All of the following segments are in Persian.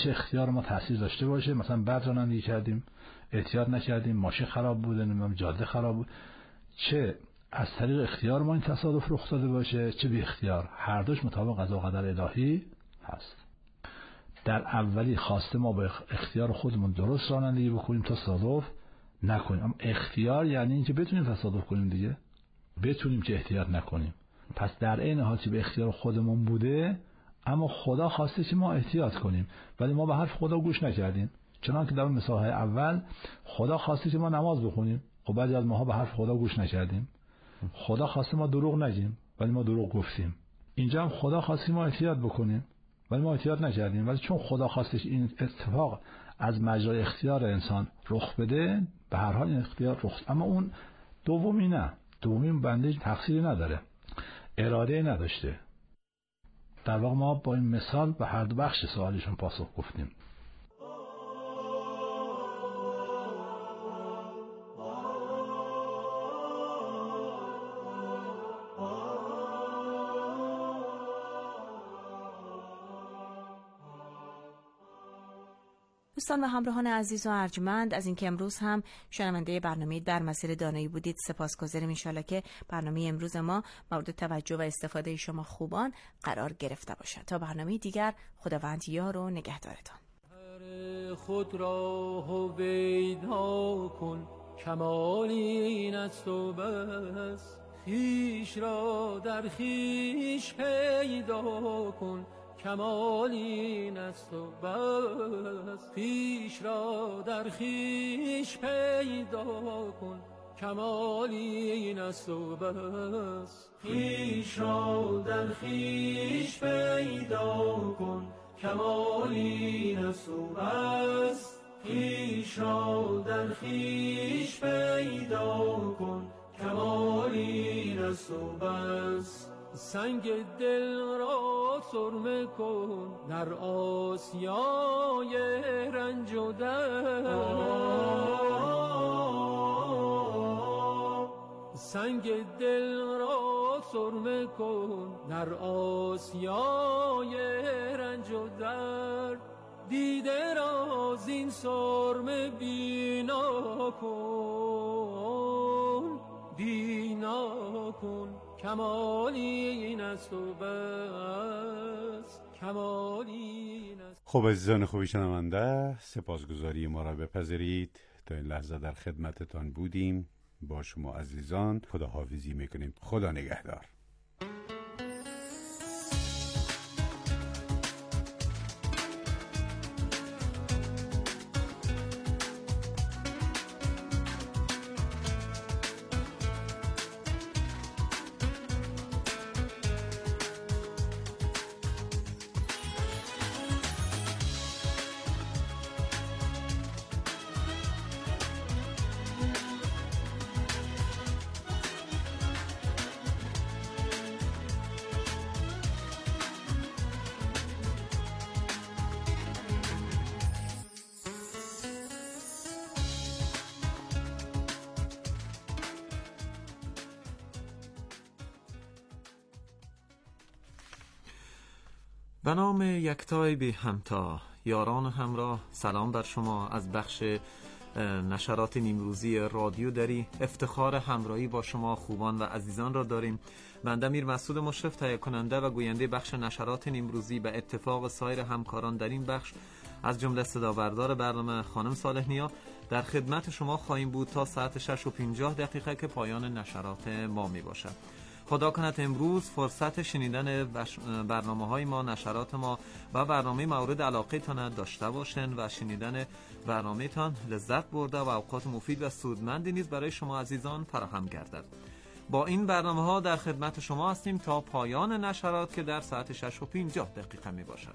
چه اختیار ما تاثیر داشته باشه، مثلا بد رانندگی کردیم، احتیاط نکردیم، ماشین خراب بود، نمیدونم جاده خراب بود، چه از طریق اختیار ما این تصادف رخ داده باشه، چه بی اختیار، هر دوش مطابق قضا و قدر الهی هست. در اولی خواسته ما با اختیار خودمون درست رانندگی بکنیم تا تصادف نکنیم. اما اختیار یعنی اینکه بتونیم تصادف کنیم دیگه، بتونیم که احتیاط نکنیم. پس در عین حال که به اختیار خودمون بوده، اما خدا خواسته که ما احتیاط کنیم، ولی ما به حرف خدا گوش نکردیم. چنانکه در مثال اول خدا خواسته که ما نماز بخونیم، خب بعضی از ماها به حرف خدا گوش نکردیم. خدا خواسته ما دروغ نگیم، ولی ما دروغ گفتیم. اینجا هم خدا خواسته ما احتیاط بکنیم، ولی ما احتیاط نکردیم. ولی چون خدا خواستش این اتفاق از مجرای اختیار انسان رخ بده، به هر حال این اختیار رخ. اما اون دومی نه، دومی بنده تقصیری نداره، اراده نداشته. در واقع ما با این مثال به هر دو بخش سوالشون پاسخ گفتیم. دوستان و همراهان عزیز و ارجمند، از اینکه امروز هم شنونده برنامه در مسیر دانایی بودید سپاسگزاریم. ان شاءالله که برنامه امروز ما مورد توجه و استفاده شما خوبان قرار گرفته باشد. تا برنامه دیگر، خداوند یار و نگهدارتان. خود را هویدا کن، کمالی این است و بس. خویش را در خویش پیدا کن، کمال این است و بس. خویش را در خویش پیدا کن، کمال این است و بس. خویش را در خویش پیدا کن، کمال این است و بس. خویش را در خویش پیدا کن، کمال این است و بس. سنگ دل را سرمه کن در آسیای رنج و درد. سنگ دل را سرمه کن در آسیای رنج و درد. دیده را زین سرمه بینا کن، بینا کن، کمالی این است و بس، کمالی این است. خب عزیزان خوبی شنونده، سپاسگزاری ما را بپذیرید. تا این لحظه در خدمتتان بودیم. با شما عزیزان خداحافظی میکنیم. خدا نگهدار. به نام یکتای بی همتا. یاران همراه، سلام بر شما از بخش نشرات نیمروزی رادیو دری. افتخار همراهی با شما خوبان و عزیزان را داریم. بنده میر مسعود مشرف، تهیه کننده و گوینده بخش نشرات نیمروزی، به اتفاق سایر همکاران در این بخش از جمله صدابردار برنامه خانم صالح نیا، در خدمت شما خواهیم بود تا ساعت 6:50 که پایان نشرات ما می باشد. خدا کند امروز فرصت شنیدن برنامه‌های ما، نشرات ما و برنامه مورد علاقه تان داشته باشین و شنیدن برنامه تان لذت برده و اوقات مفید و سودمندی نیز برای شما عزیزان فراهم گردد. با این برنامه‌ها در خدمت شما هستیم تا پایان نشرات که در ساعت 6:50 می باشد.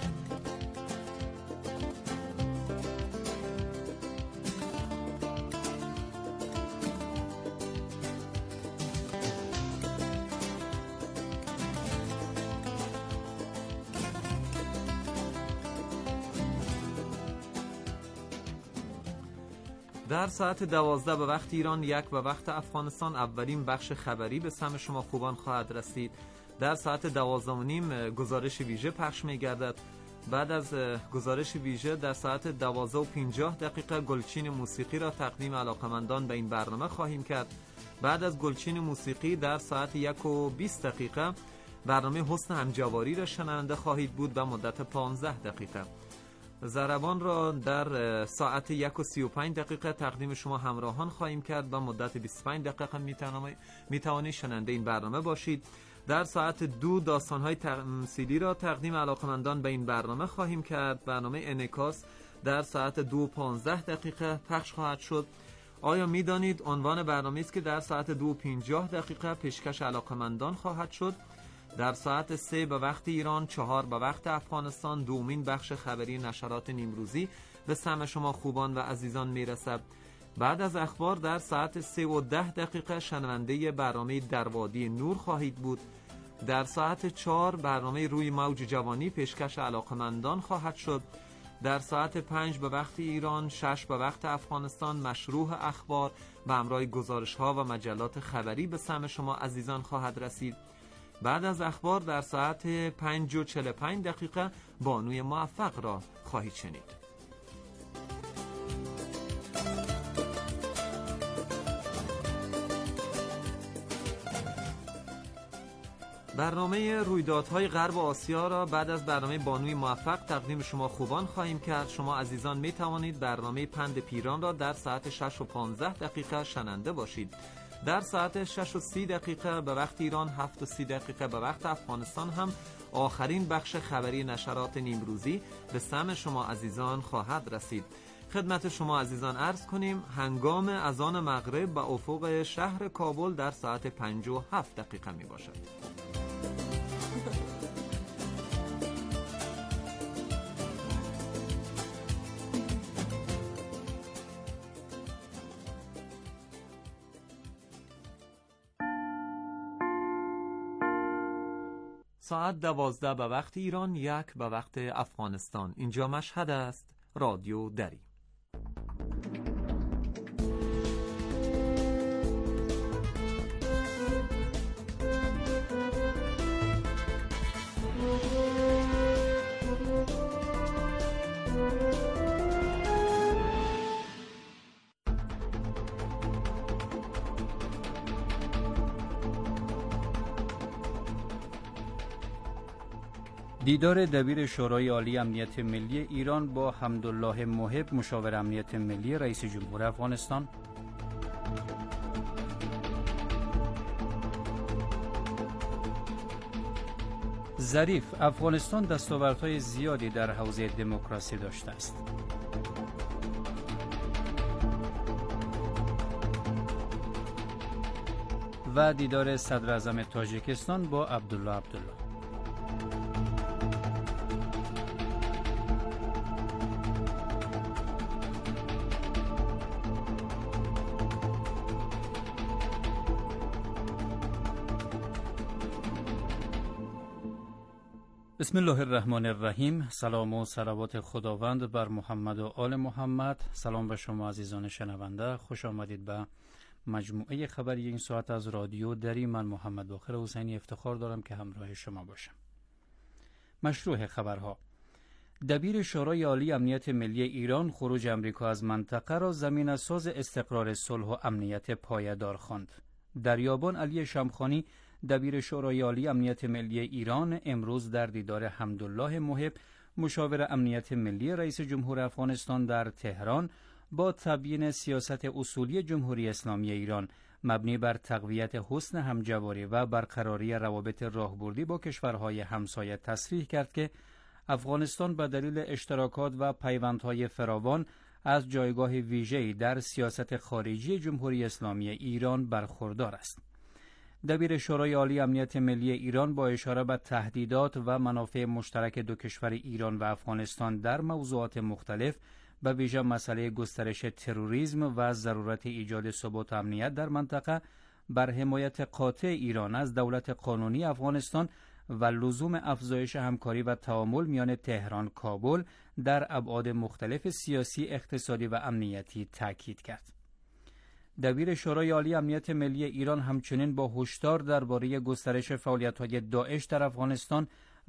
در ساعت 12 به وقت ایران، 1 به وقت افغانستان، اولین بخش خبری به سمع شما خوبان خواهد رسید. در ساعت 12:30 گزارش ویژه پخش می گردد بعد از گزارش ویژه در ساعت 12:50 گلچین موسیقی را تقدیم علاقمندان به این برنامه خواهیم کرد. بعد از گلچین موسیقی در ساعت 1:20 برنامه حسن همجواری را شنونده خواهید بود به مدت 15 دقیقه. ضربان را در ساعت 1:35 تقدیم شما همراهان خواهیم کرد به مدت 25 دقیقه میتوانید شنونده این برنامه باشید. در ساعت 2 داستان‌های تمثیلی را تقدیم علاقمندان به این برنامه خواهیم کرد. برنامه انعکاس در ساعت 2:15 پخش خواهد شد. آیا میدانید عنوان برنامه است که در ساعت 2:50 پیشکش علاقمندان خواهد شد؟ در ساعت 3 به وقت ایران، 4 به وقت افغانستان دومین بخش خبری نشرات نیمروزی به سمع شما خوبان و عزیزان میرسد. بعد از اخبار در ساعت 3:10 شنونده برنامه در وادی نور خواهید بود. در ساعت 4 برنامه روی موج جوانی پیشکش علاقمندان خواهد شد. در ساعت 5 به وقت ایران، 6 به وقت افغانستان مشروح اخبار به همراه گزارش ها و مجلات خبری به سمع شما عزیزان خواهد رسید. بعد از اخبار در ساعت 5:45 بانوی موفق را خواهید شنید. برنامه رویدادهای غرب آسیا را بعد از برنامه بانوی موفق تقدیم شما خوبان خواهیم کرد. شما عزیزان می توانید برنامه پند پیران را در ساعت 6:15 شنونده باشید. در ساعت 6:30 به وقت ایران، 7:30 به وقت افغانستان هم آخرین بخش خبری نشرات نیمروزی به سمع شما عزیزان خواهد رسید. خدمت شما عزیزان عرض کنیم هنگام اذان مغرب به افق شهر کابل در ساعت 5:07 می باشد. ساعت 12 به وقت ایران، 1 به وقت افغانستان. اینجا مشهد است، رادیو دری. دیدار دبیر شورای عالی امنیت ملی ایران با حمدالله محب مشاور امنیت ملی رئیس جمهور افغانستان. ظریف: افغانستان دستاوردهای زیادی در حوزه دموکراسی داشته است. و دیدار صدر اعظم تاجیکستان با عبدالله عبدالله. بسم الله الرحمن الرحیم. سلام و صلوات خداوند بر محمد و آل محمد. سلام به شما عزیزان شنونده، خوش آمدید به مجموعه خبری این ساعت از رادیو دری. من محمد باقر حسینی افتخار دارم که همراه شما باشم. مشروع خبرها: دبیر شورای عالی امنیت ملی ایران خروج امریکا از منطقه را زمینه‌ساز استقرار صلح و امنیت پایدار خواند. دریابان علی شمخانی دبیر شورای عالی امنیت ملی ایران امروز در دیدار حمدالله محب مشاور امنیت ملی رئیس جمهور افغانستان در تهران با تبیین سیاست اصولی جمهوری اسلامی ایران مبنی بر تقویت حسن همجواری و برقراری روابط راهبردی با کشورهای همسایه تصریح کرد که افغانستان به دلیل اشتراکات و پیوندهای فراوان از جایگاه ویژه‌ای در سیاست خارجی جمهوری اسلامی ایران برخوردار است. دبیر شورای عالی امنیت ملی ایران با اشاره به تهدیدات و منافع مشترک دو کشور ایران و افغانستان در موضوعات مختلف، به ویژه مسئله گسترش تروریسم و ضرورت ایجاد ثبات و امنیت در منطقه، بر حمایت قاطع ایران از دولت قانونی افغانستان و لزوم افزایش همکاری و تعامل میان تهران کابل در ابعاد مختلف سیاسی، اقتصادی و امنیتی تاکید کرد. دبیر شورای عالی امنیت ملی ایران همچنین با هشدار درباره گسترش فعالیت‌های داعش در افغانستان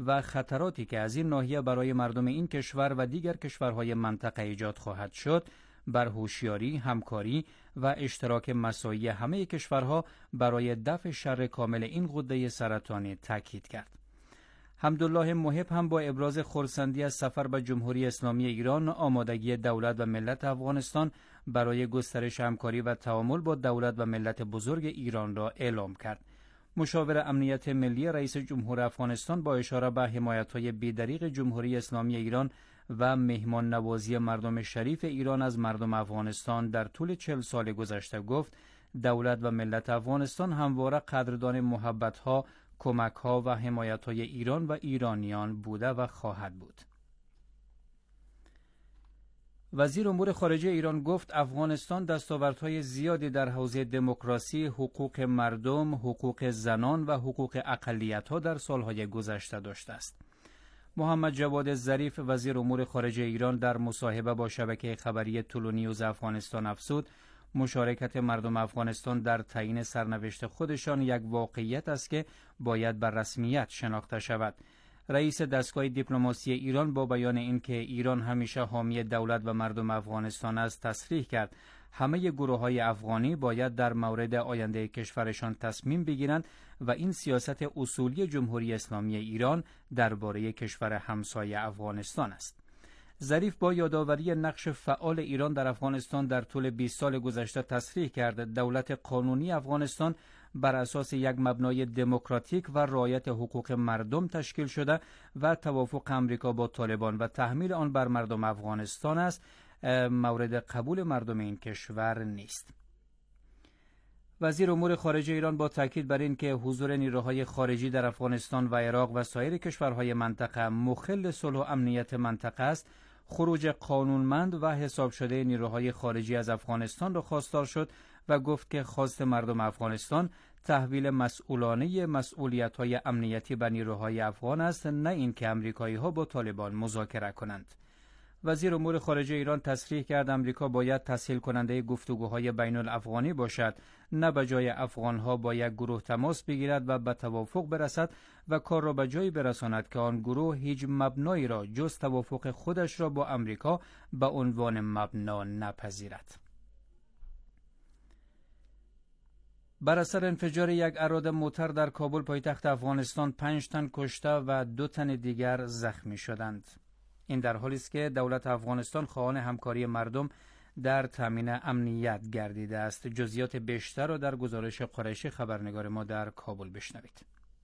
و خطراتی که از این ناحیه برای مردم این کشور و دیگر کشورهای منطقه ایجاد خواهد شد، بر هوشیاری، همکاری و اشتراک مساعی همه کشورها برای دفع شر کامل این غده سرطانی تاکید کرد. حمدالله محب هم با ابراز خرسندی از سفر به جمهوری اسلامی ایران، آمادگی دولت و ملت افغانستان برای گسترش همکاری و تعامل با دولت و ملت بزرگ ایران را اعلام کرد. مشاور امنیت ملی رئیس جمهور افغانستان با اشاره به حمایت‌های بی‌دریغ جمهوری اسلامی ایران و مهمان نوازی مردم شریف ایران از مردم افغانستان در طول 40 سال گذشته گفت دولت و ملت افغانستان همواره قدردان محبت‌ها، کمک‌ها و حمایت‌های ایران و ایرانیان بوده و خواهد بود. وزیر امور خارجه ایران گفت افغانستان دستاوردهای زیادی در حوزه دموکراسی، حقوق مردم، حقوق زنان و حقوق اقلیت‌ها در سالهای گذشته داشته است. محمد جواد ظریف وزیر امور خارجه ایران در مصاحبه با شبکه خبری تولونیوز افغانستان افزود مشارکت مردم افغانستان در تعیین سرنوشت خودشان یک واقعیت است که باید بر رسمیت شناخته شود. رئیس دستگاه دیپلماسی ایران با بیان اینکه ایران همیشه حامی دولت و مردم افغانستان است تصریح کرد همه گروه‌های افغانی باید در مورد آینده کشورشان تصمیم بگیرند و این سیاست اصولی جمهوری اسلامی ایران درباره کشور همسایه افغانستان است. ظریف با یادآوری نقش فعال ایران در افغانستان در طول 20 سال گذشته تصریح کرد دولت قانونی افغانستان بر اساس یک مبنای دموکراتیک و رعایت حقوق مردم تشکیل شده و توافق امریکا با طالبان و تحمیل آن بر مردم افغانستان است مورد قبول مردم این کشور نیست. وزیر امور خارجه ایران با تاکید بر این که حضور نیروهای خارجی در افغانستان و عراق و سایر کشورهای منطقه مخل صلح و امنیت منطقه است، خروج قانونمند و حساب شده نیروهای خارجی از افغانستان را خواستار شد و گفت که خواست مردم افغانستان تحویل مسئولانه مسئولیت‌های امنیتی به نیروهای افغان است، نه اینکه آمریکایی‌ها با طالبان مذاکره کنند. وزیر امور خارجه ایران تصریح کرد آمریکا باید تسهیل کننده گفتگوهای بین الافغانی باشد، نه به جای افغانها با یک گروه تماس بگیرد و به توافق برسد و کار را به جایی برساند که آن گروه هیچ مبنایی را جز توافق خودش را با آمریکا به عنوان مبنا نپذیرد. بر اثر انفجار یک اراده موتر در کابل پایتخت افغانستان 5 تن کشته و 2 تن دیگر زخمی شدند. این در حالی است که دولت افغانستان خواهان همکاری مردم در تامین امنیت گردیده است. جزئیات بیشتر را در گزارش قریشی خبرنگار ما در کابل بشنوید.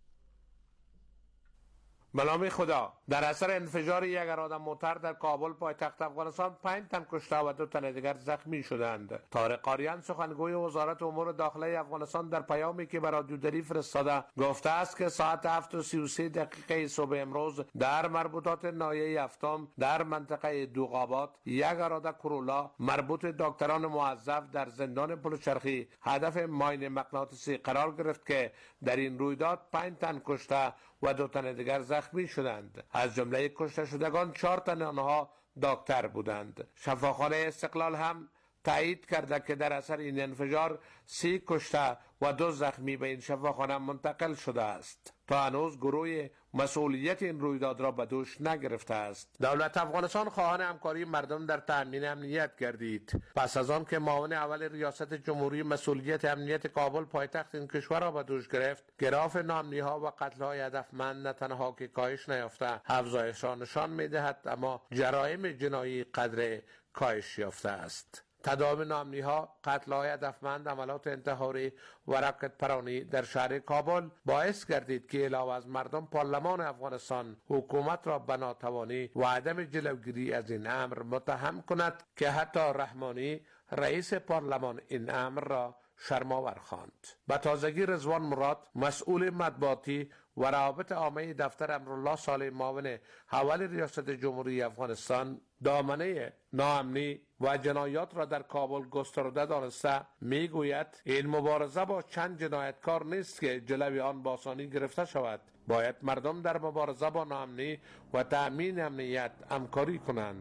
به نام خدا، در اثر انفجار یک اراده موتر در کابل پایتخت افغانستان 5 تن کشته و 2 تن دیگر زخمی شدند. طارق قاریان سخنگوی وزارت امور داخلی افغانستان در پیامی که به رادیو دری فرستاده گفته است که ساعت 7:33 صبح امروز در مربوطات ناحیه هفتم در منطقه دوغابات یک اراده کرولا مربوط دکتران موظف در زندان پلچرخی هدف ماین مغناطیسی قرار گرفت که در این رویداد 5 تن کشته و 2 تن دیگر زخمی شدند. از جمله کشته شدگان 4 تن آنها دکتر بودند. شفاخانه استقلال هم تایید کرده که در اثر این انفجار 30 کشته و 2 زخمی به این شفاخانه منتقل شده است. تا هنوز گروه مسئولیت این رویداد را به دوش نگرفته است. دولت افغانستان خواهان همکاری مردم در تامین امنیت گردید. پس از آن که معاون اول ریاست جمهوری مسئولیت امنیت کابل پایتخت این کشور را به دوش گرفت، گراف نامنی‌ها و قتل‌های هدفمند نه تنها که کاهش نیافته، افزایش را نشان می‌دهد، اما جرایم جنایی قدر کاهش یافته است. تداوم نامنی‌ها، قتل‌های هدفمند، عملات انتحاری و راکت پرانی در شهر کابل باعث گردید که علاوه از مردم پارلمان افغانستان حکومت را به ناتوانی و عدم جلوگیری از این امر متهم کند که حتی رحمانی رئیس پارلمان این امر را شرم‌آور خواند. به تازگی رضوان مراد مسئول مطبوعاتی و روابط عامه دفتر امرالله صالح معاون اول ریاست جمهوری افغانستان دامنه ناامنی و جنایات را در کابل گسترده دانسته میگوید این مبارزه با چند جنایتکار نیست که جلوی آن با آسانی گرفته شود. باید مردم در مبارزه با ناامنی و تأمین امنیت همکاری کنند. در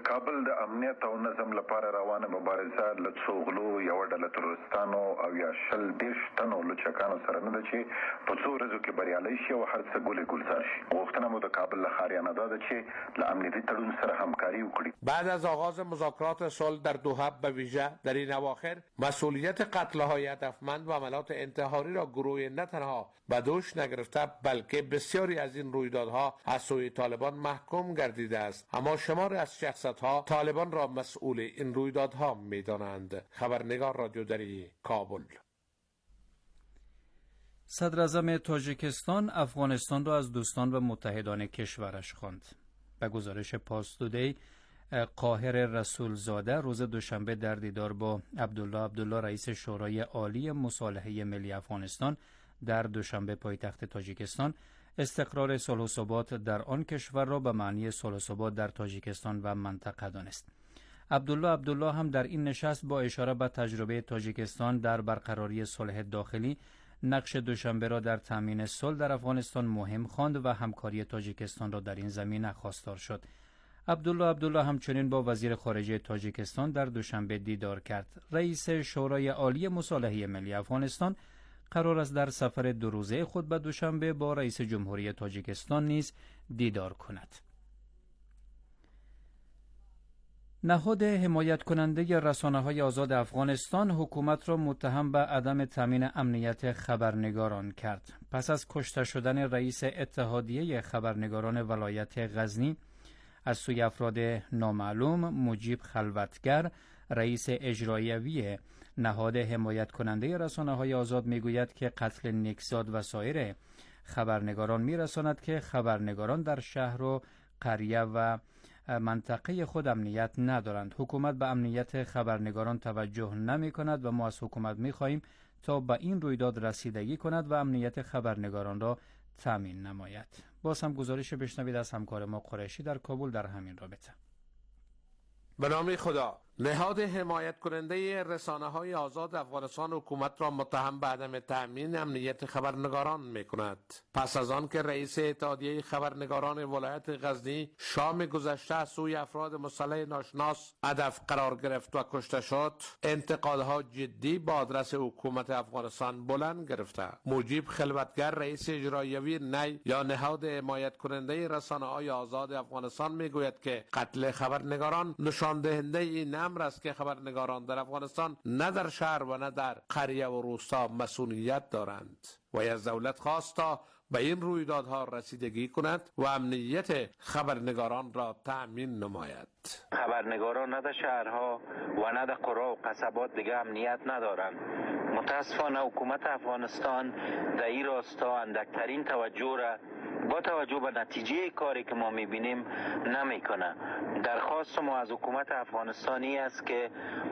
کابل د امنیت او نظم لپاره روانه مبارزه له څو غلو یو ډله تروریستانو او یا شل دېرش تنو لوچکانو سره نه ده چې په څو ورځو کې بریالي شي او هر څه ګلې ګلزار شي. غوښتنه مو د کابل له ښاریانو دا ده چې له امنیتي تړون سره همکاري وکړي. بعد از آغاز مذاکرات صلح در دوحه به ویژه در این اواخر مسئولیت قتل‌های هدفمند و حملات انتحاری را گروه نه تنها به دوش نگرفته بلکه بسیاری از این رویدادها از سوی طالبان محکوم گردیده است. اما شماری از شخصیت‌ها طالبان را مسئول این رویدادها می‌دانند. خبرنگار رادیو دری کابل. صدر اعظم تاجیکستان افغانستان را از دوستان و متحدان کشورش خواند. به گزارش پاس تودی، قاهر رسولزاده روز دوشنبه در دیدار با عبدالله رئیس شورای عالی مصالحه ملی افغانستان در دوشنبه پایتخت تاجیکستان استقرار صلح و ثبات در آن کشور را به معنی صلح و ثبات در تاجیکستان و منطقه دانست. عبدالله هم در این نشست با اشاره به تجربه تاجیکستان در برقراری صلح داخلی نقش دوشنبه را در تامین صلح در افغانستان مهم خواند و همکاری تاجیکستان را در این زمینه خواستار شد. عبدالله همچنین با وزیر خارجه تاجیکستان در دوشنبه دیدار کرد. رئیس شورای عالی مصالحه ملی افغانستان قرار است در سفر 2 روزه خود به دوشنبه با رئیس جمهوری تاجیکستان نیز دیدار کند. نهاد حمایت کننده رسانه‌های آزاد افغانستان حکومت را متهم به عدم تامین امنیت خبرنگاران کرد. پس از کشته شدن رئیس اتحادیه خبرنگاران ولایت غزنی از سوی افراد نامعلوم، مجیب خلوتگر، رئیس اجرایوی نهاد حمایت کننده رسانه‌های آزاد میگوید که قتل نیکزاد و سایر خبرنگاران میرساند که خبرنگاران در شهر و قریه و منطقه خود امنیت ندارند. حکومت به امنیت خبرنگاران توجه نمی کند و ما از حکومت می خواهیم تا به این رویداد رسیدگی کند و امنیت خبرنگاران را تامین نماید. باز هم گزارش بشنوید از همکار ما قریشی در کابل در همین رابطه. به نام خدا. نهاد حمایت کننده رسانه‌های آزاد افغانستان حکومت را متهم به عدم تأمین امنیت خبرنگاران می‌کند. پس از آن که رئیس اتحادیه خبرنگاران ولایت غزنی شام گذشته از سوی افراد مسلح ناشناس هدف قرار گرفت و کشته شد، انتقادها جدی با آدرس حکومت افغانستان بلند گرفته. مجیب خلوتگر رئیس اجرایوی نی یا نهاد حمایت کننده رسانه‌های آزاد افغانستان میگوید که قتل خبرنگاران نشان دهنده این امر است که خبرنگاران در افغانستان نه در شهر و نه در قریه و روستا مسئولیت دارند و از دولت خواست تا به این رویدادها رسیدگی کند و امنیت خبرنگاران را تأمین نماید. خبرنگاران نه در شهرها و نه در قرى و قصبات دیگه امنیت ندارند. متاسفانه حکومت افغانستان در این راستا اندکترین توجه را با توجه به نتیجه کاری که ما میبینیم نمیکنه. درخواست ما از حکومت افغانستانی است که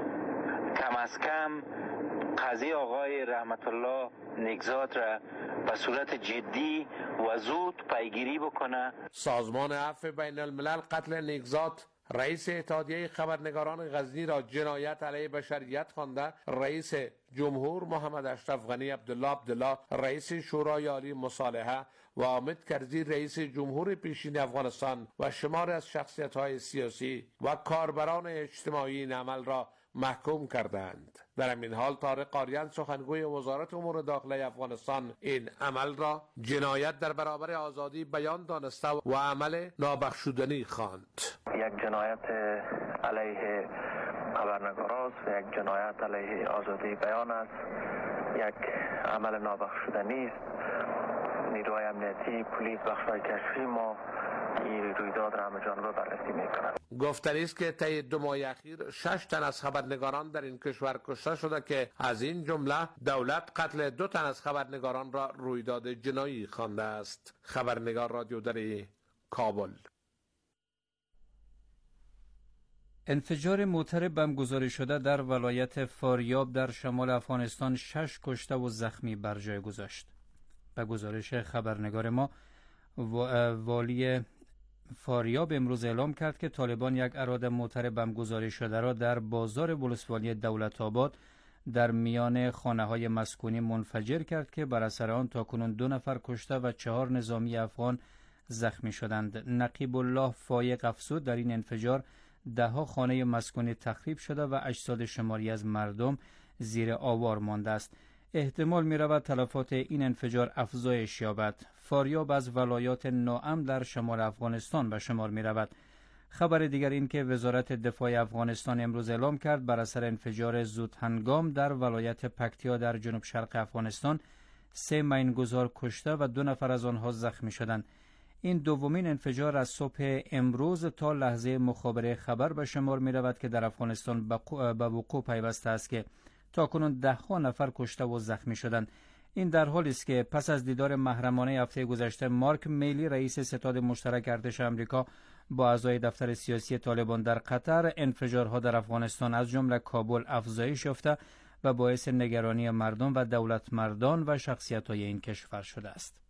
کم از کم قضیه آقای رحمت الله نیکزاد را به صورت جدی و زود پیگیری بکنه. سازمان عفو بین الملل قتل نیکزاد رئیس اتحادیه خبرنگاران غزنی را جنایت علیه بشریت خوانده. رئیس جمهور محمد اشرف غنی عبدالله رئیس شورای عالی مصالحه و حامد کرزی رئیس جمهور پیشین افغانستان و شمار از شخصیت‌های سیاسی و کاربران اجتماعی این عمل را محکوم کردند. در همین حال طارق قاریان سخنگوی وزارت امور داخله افغانستان این عمل را جنایت در برابر آزادی بیان دانسته و عمل نابخشودنی خواند. یک جنایت علیه خبرنگاران است و یک جنایت علیه آزادی بیان است. یک عمل نابخشودنی است. نیروهای امنیتی، پلیس، بخش‌های کشفی ما این رویداد را همه جانبه بررسی می‌کنند. گفتنی است که طی 2 ماه اخیر 6 تن از خبرنگاران در این کشور کشته شده که از این جمله دولت قتل 2 تن از خبرنگاران را رویداد جنایی خوانده است. خبرنگار رادیو دری کابل. انفجار موتر بم گذاری شده در ولایت فاریاب در شمال افغانستان 6 کشته و زخمی بر جای گذاشت. به گزارش خبرنگار ما، والی فاریاب امروز اعلام کرد که طالبان یک اراده موتر بم گذاری شده را در بازار ولسوالی دولت آباد در میان خانه‌های مسکونی منفجر کرد که بر اثر آن تاکنون 2 نفر کشته و 4 نظامی افغان زخمی شدند. نقیب الله فایق افزود در این انفجار ده‌ها خانه مسکونی تخریب شده و اجساد شماری از مردم زیر آوار مانده است. احتمال می‌رود تلفات این انفجار افزایش یابد. فاریاب از ولایات ناامن در شمال افغانستان به شمار می‌رود. خبر دیگر این که وزارت دفاع افغانستان امروز اعلام کرد بر اثر انفجار زودهنگام در ولایت پکتیا در جنوب شرق افغانستان 3 مین‌گذار کشته و 2 نفر از آنها زخمی شدند. این دومین انفجار از صبح امروز تا لحظه مخابره خبر به شمار می رود که در افغانستان به وقوع پیوسته است که تاکنون 10 نفر کشته و زخمی شدند. این در حالی است که پس از دیدار محرمانه هفته گذشته مارک میلی رئیس ستاد مشترک ارتش آمریکا با اعضای دفتر سیاسی طالبان در قطر، انفجارها در افغانستان از جمله کابل افزایش یافته و باعث نگرانی مردم و دولتمردان و شخصیت‌های این کشور شده است.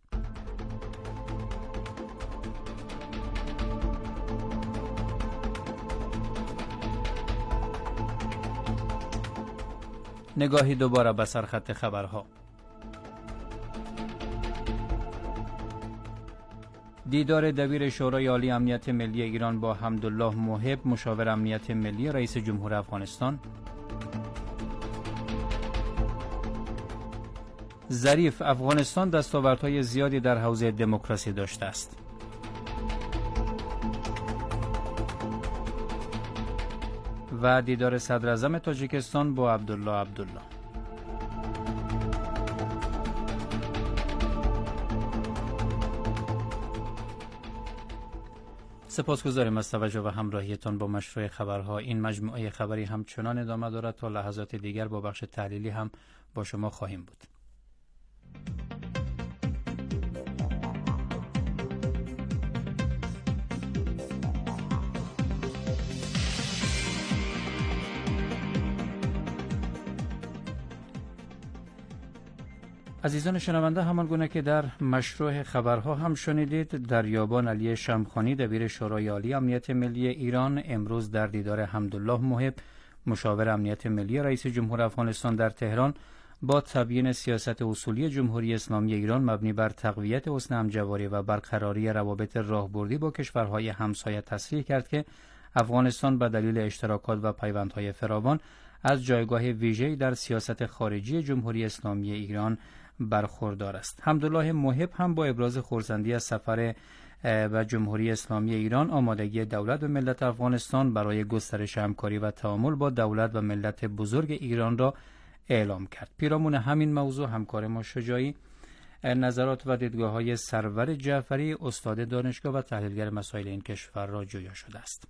نگاهی دوباره به سرخط خبرها. دیدار دبیر شورای عالی امنیت ملی ایران با حمدالله محب مشاور امنیت ملی رئیس جمهور افغانستان. ظریف: افغانستان دستاوردهای زیادی در حوزه دموکراسی داشته است. و دیدار صدر اعظم تاجیکستان با عبدالله. سپاسگزاریم از توجه و همراهیتان با مشروع خبرها. این مجموعه خبری همچنان ادامه دارد. تا لحظات دیگر با بخش تحلیلی هم با شما خواهیم بود. عزیزان شنونده، همان گونه که در مشروع خبرها هم شنیدید، دریابان علی شمخانی دبیر شورای عالی امنیت ملی ایران امروز در دیدار حمدالله محب مشاور امنیت ملی رئیس جمهور افغانستان در تهران با تبیین سیاست اصولی جمهوری اسلامی ایران مبنی بر تقویت حسن همجواری و برقراری روابط راهبردی با کشورهای همسایه تصریح کرد که افغانستان به دلیل اشتراکات و پیوندهای فراوان از جایگاه ویژه‌ای در سیاست خارجی جمهوری اسلامی ایران برخوردار است. حمدالله محب هم با ابراز خرسندی از سفر و جمهوری اسلامی ایران آمادگی دولت و ملت افغانستان برای گسترش همکاری و تعامل با دولت و ملت بزرگ ایران را اعلام کرد. پیرامون همین موضوع همکار ما شجاعی نظرات و دیدگاه‌های سرور جعفری استاد دانشگاه و تحلیلگر مسائل این کشور را جویا شده است.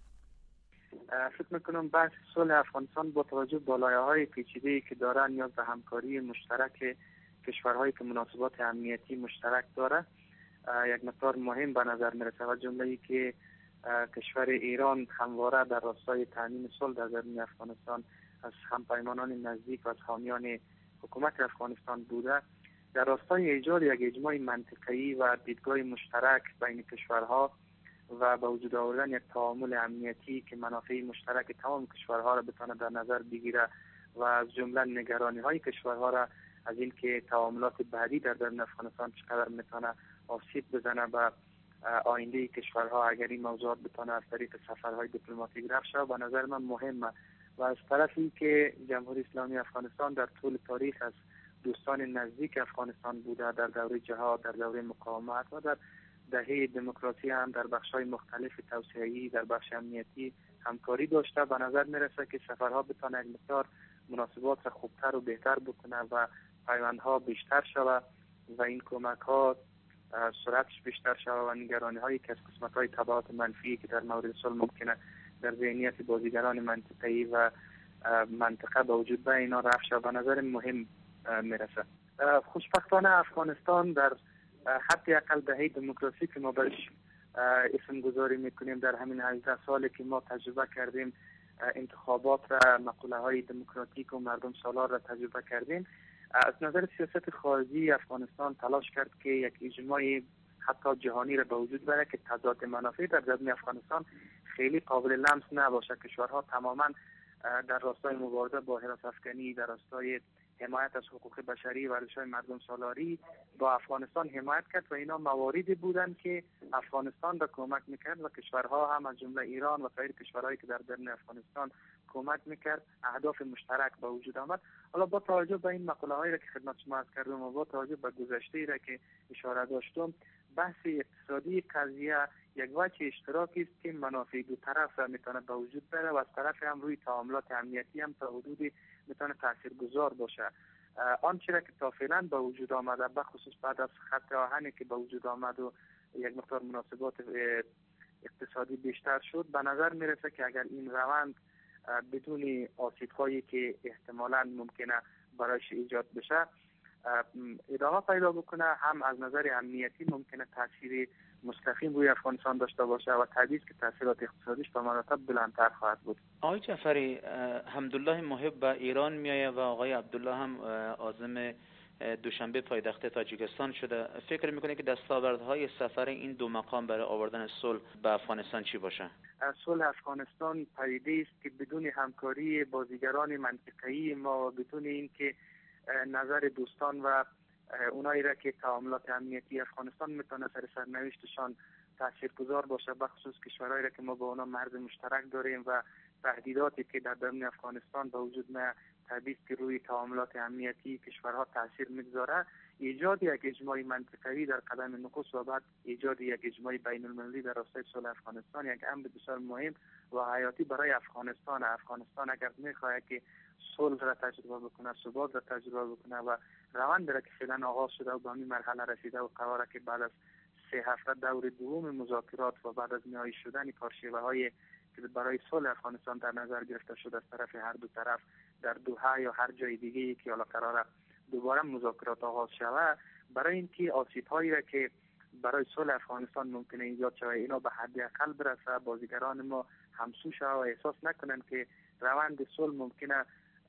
فکر میکنم بحث صلح افغانستان با توجه به لایه‌های پیچیده‌ای که داره نیاز به همکاری مشترک کشورهایی که مناسبات امنیتی مشترک داره. یک مقدار مهم به نظر میرسه و جمله‌ای که کشور ایران همواره در راستای تامین صلح در درون افغانستان از همپیمانان نزدیک و از حامیان حکومت افغانستان بوده، در راستای ایجاد یک اجماع منطقه‌ای و دیدگاه مشترک بین کشورها و به وجود آوردن یک تعامل امنیتی که منافع مشترک تمام کشورها را بتونه در نظر بگیره و از جمله نگرانی‌های کشورها را از اینکه تعاملات بعدی در درون افغانستان چقدر میتونه آسیب بزنه به آینده کشورها اگر این موضوعات بتونه از طریق سفرهای دیپلماتیک رفت شود، به نظر من مهمه. و از طرفی که جمهوری اسلامی افغانستان در طول تاریخ از دوستان نزدیک افغانستان بوده، در دوره جهاد، در دوره مقاومت و در دهه دموکراسی هم در بخش‌های مختلف توسعه‌ای در بخش امنیتی همکاری داشته، به نظر میرسه که سفرها بتونه یک مقدار مناسبات را خوبتر و بهتر بکنه و پیوندها بیشتر شود و این کمک‌ها سرعتش بیشتر شود و نگرانی‌هایی که از قسمت‌های تبعات منفی که در مورد صلح ممکنه در ذهنیت بازیگران منطقه‌ای و منطقه به وجود به اینا رفت شود، به نظر مهم میرسه. خوشبختانه افغانستان در حداقل دهه دموکراسی که ما برش اسم گذاری میکنیم در همین 18 سالی که ما تجربه کردیم انتخابات را، مقوله های دموکراتیک و مردم سالار را تجربه کردیم، از نظر سیاست خارجی افغانستان تلاش کرد که یک اجماع حتی جهانی را به وجود بیاره که تضاد منافع در درون افغانستان خیلی قابل لمس نباشه. کشورها تماما در راستای مبارزه با حراس افکنی، در راستای حمایت از حقوق بشری و ارزش‌های مردم سالاری با افغانستان حمایت کرد و اینا مواردی بودند که افغانستان را کمک میکرد و کشورها هم از جمله ایران و سایر کشورهایی که در درون افغانستان کمک میکرد اهداف مشترک به وجود آمد. حالا با توجه به این مقاله هایی را که خدمت شما عرض کردم و با توجه به گذشته را که اشاره داشتم، بحث اقتصادی قضیه یک وجه اشتراکی است که منافع دو طرف را میتونه به وجود بیاره و از طرف هم روی تعاملات امنیتی هم تا حدودی میتونه تاثیرگذار باشه. آنچه را که تا فعلا به وجود آمده به خصوص بعد از خط آهنی که به وجود آمد و یک مقدار مناسبات اقتصادی بیشتر شد، به نظر میرسه که اگر این روند بدون آسیب‌هایی که احتمالاً ممکنه برایش ایجاد بشه ادامه پیدا بکنه، هم از نظر امنیتی ممکنه تاثیر مستقیم روی افغانستان داشته باشه و طبیعی است که تاثیرات اقتصادیش به مراتب بلندتر خواهد بود. آقای جعفری، حمدالله محب به ایران میآید و آقای عبدالله هم عازم دوشنبه پایتخت تاجیکستان شده. فکر میکنه که دستاوردهای سفر این دو مقام برای آوردن صلح به افغانستان چی باشه؟ صلح افغانستان پدیده است که بدون همکاری بازیگران منطقه‌ای ما و بدون اینکه نظر دوستان و اونایی را که تعاملات امنیتی افغانستان میتونه سرنوشتشان تاثیرگذار باشه، بخصوص کشورهایی را که ما با اونا مرز مشترک داریم و تهدیداتی که در درون افغانستان به وجود میاد، طبیعی است که روی تعاملات امنیتی کشورها تاثیر میگذاره. ایجاد یک اجماع منطقه‌ای در قدم نخست و بعد ایجاد یک اجماع بین المللی در راستای صلح افغانستان یک امر بسیار مهم و حیاتی برای افغانستان. افغانستان اگر میخواهد که صلح را تجربه بکنه، ثبات را تجربه بکنه و روند را که فعلا آغاز شده و به این مرحله رسیده و قراره که بعد از 3 هفته دور دوم مذاکرات و بعد از نهایی شدن کارشیوه‌های که برای صلح افغانستان در نظر گرفته شده از طرف هر دو طرف در دوحه یا هر جای دیگه‌ای که حالا قراره دوباره مذاکرات آغاز شود، برای اینکه آسیب‌هایی را که برای صلح افغانستان ممکنه ایجاد شود اینا به حداقل برسه، بازیگران ما همسو شوند و احساس نکنند که روند صلح ممکنه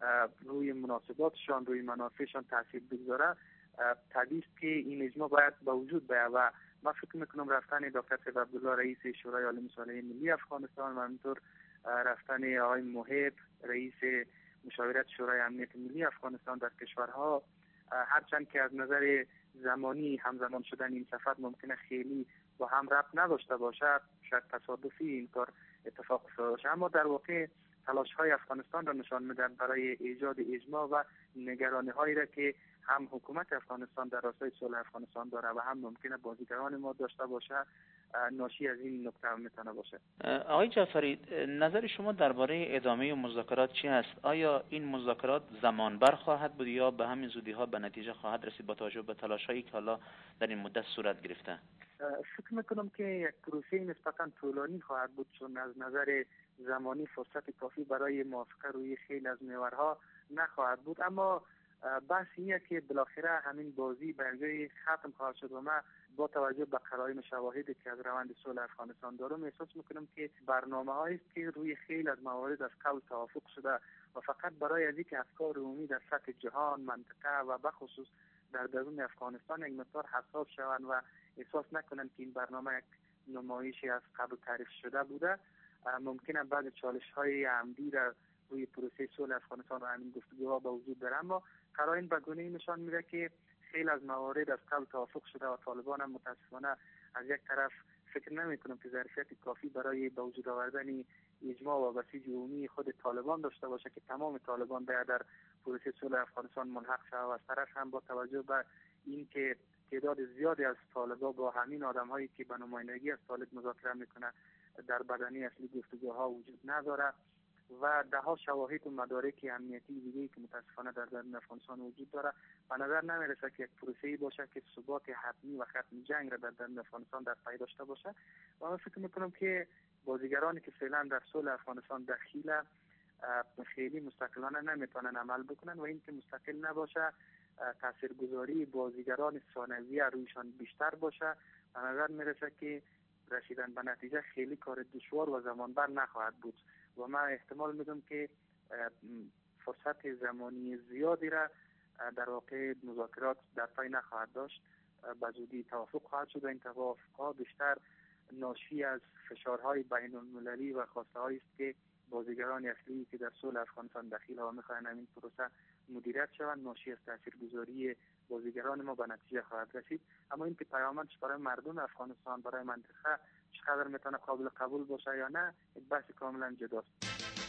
روی مناسباتشان، روی منافعشان تاثیر بگذاره، طبیعی است که این اجماع باید به وجود بیاید و من فکر میکنم رفتن دکتر سید عبدالله رئیس شورای عالی مصالحه ملی افغانستان و همینطور رفتن آقای محب رئیس مشاورت شورای امنیت ملی افغانستان در کشورها، هرچند که از نظر زمانی همزمان شدن این سفر ممکنه خیلی با هم ربط نداشته باشد، شاید تصادفی این کار اتفاق افتاده باشه، اما در واقع تلاش‌های افغانستان را نشان می‌دهد برای ایجاد اجماع و نگرانی‌هایی را که هم حکومت افغانستان در راستای صلح افغانستان داره و هم ممکنه بازیگران ما داشته باشه، ناشی از این نکته میتونه باشه. آقای جعفری، نظر شما درباره ادامه مذاکرات چی است؟ آیا این مذاکرات زمانبر خواهد بود یا به همین زودی‌ها به نتیجه خواهد رسید با توجه به تلاش‌هایی که حالا در این مدت صورت گرفته؟ فکر میکنم که یک پروسه نسبتاً طولانی خواهد بود، چون از نظر زمانی فرصت کافی برای موافقه روی خیلی از محورها نخواهد بود، اما بحث اینه که بالاخره همین بازی به جای ختم خواهد شد و من با توجه به قرائن و شواهدی که از روند صلح افغانستان دارم احساس میکنم که برنامه‌هایی است که روی خیلی از موارد از قبل توافق شده و فقط برای از اینکه افکار عمومی در سطح جهان، منطقه و بخصوص در درون افغانستان یک مقدار حساس شوند و احساس نکنند که این برنامه یک نمایشی از قبل تعریف شده بوده، ممکنه بعد چالش‌های عمدی در روی پروسه صلح افغانستان و همین گفتگوها با وجود داره، اما قرائن به گونه‌ای نشان میده که خیلی از موارد از قبل توافق شده و طالبان هم متاسفانه از یک طرف فکر نمی‌کنم که ظرفیت کافی برای به وجود آوردن اجماع و بسیج عمومی خود طالبان داشته باشه که تمام طالبان باید در پروسه صلح افغانستان ملحق شود و از طرف هم با توجه به اینکه تعداد زیادی از طالبان با همین آدم‌هایی که به نمایندگی از طالب مذاکره میکنه در بدنه اصلی گفتگوها وجود نداره و ده‌ها شواهد و مدارک امنیتی دیگه‌ای که متاسفانه در درون افغانستان وجود داره، به نظر نمیرسه که یک پروسه‌ای باشه که ثبات حتمی و ختم جنگ را در درون افغانستان در پی داشته باشه و من فکر می‌کنم که بازیگرانی که فعلا در صلح افغانستان دخیل خیلی مستقلانه نمیتونن عمل بکنن و اینکه مستقل نباشه تاثیرگذاری بازیگران ثانویه رویشان بیشتر باشه، به نظر میرسه که رسیدن به نتیجه خیلی کار دشوار و زمانبر نخواهد بود و من احتمال میدم که فرصت زمانی زیادی را در واقع مذاکرات در پی نخواهد داشت، به زودی توافق خواهد شد و این توافق‌ها بیشتر ناشی از فشارهای بین المللی و خواسته‌هایی است که بازیگران اصلی که در صلح افغانستان دخیل ها میخواهند این پروسه مدیریت شوند، ناشی از تاثیرگذاری بازیگران ما به نتیجه خواهد رسید. اما اینکه پیامدش برای مردم افغانستان، برای منطقه چقدر میتونه قابل قبول باشه یا نه، یک بحث کاملا جداست.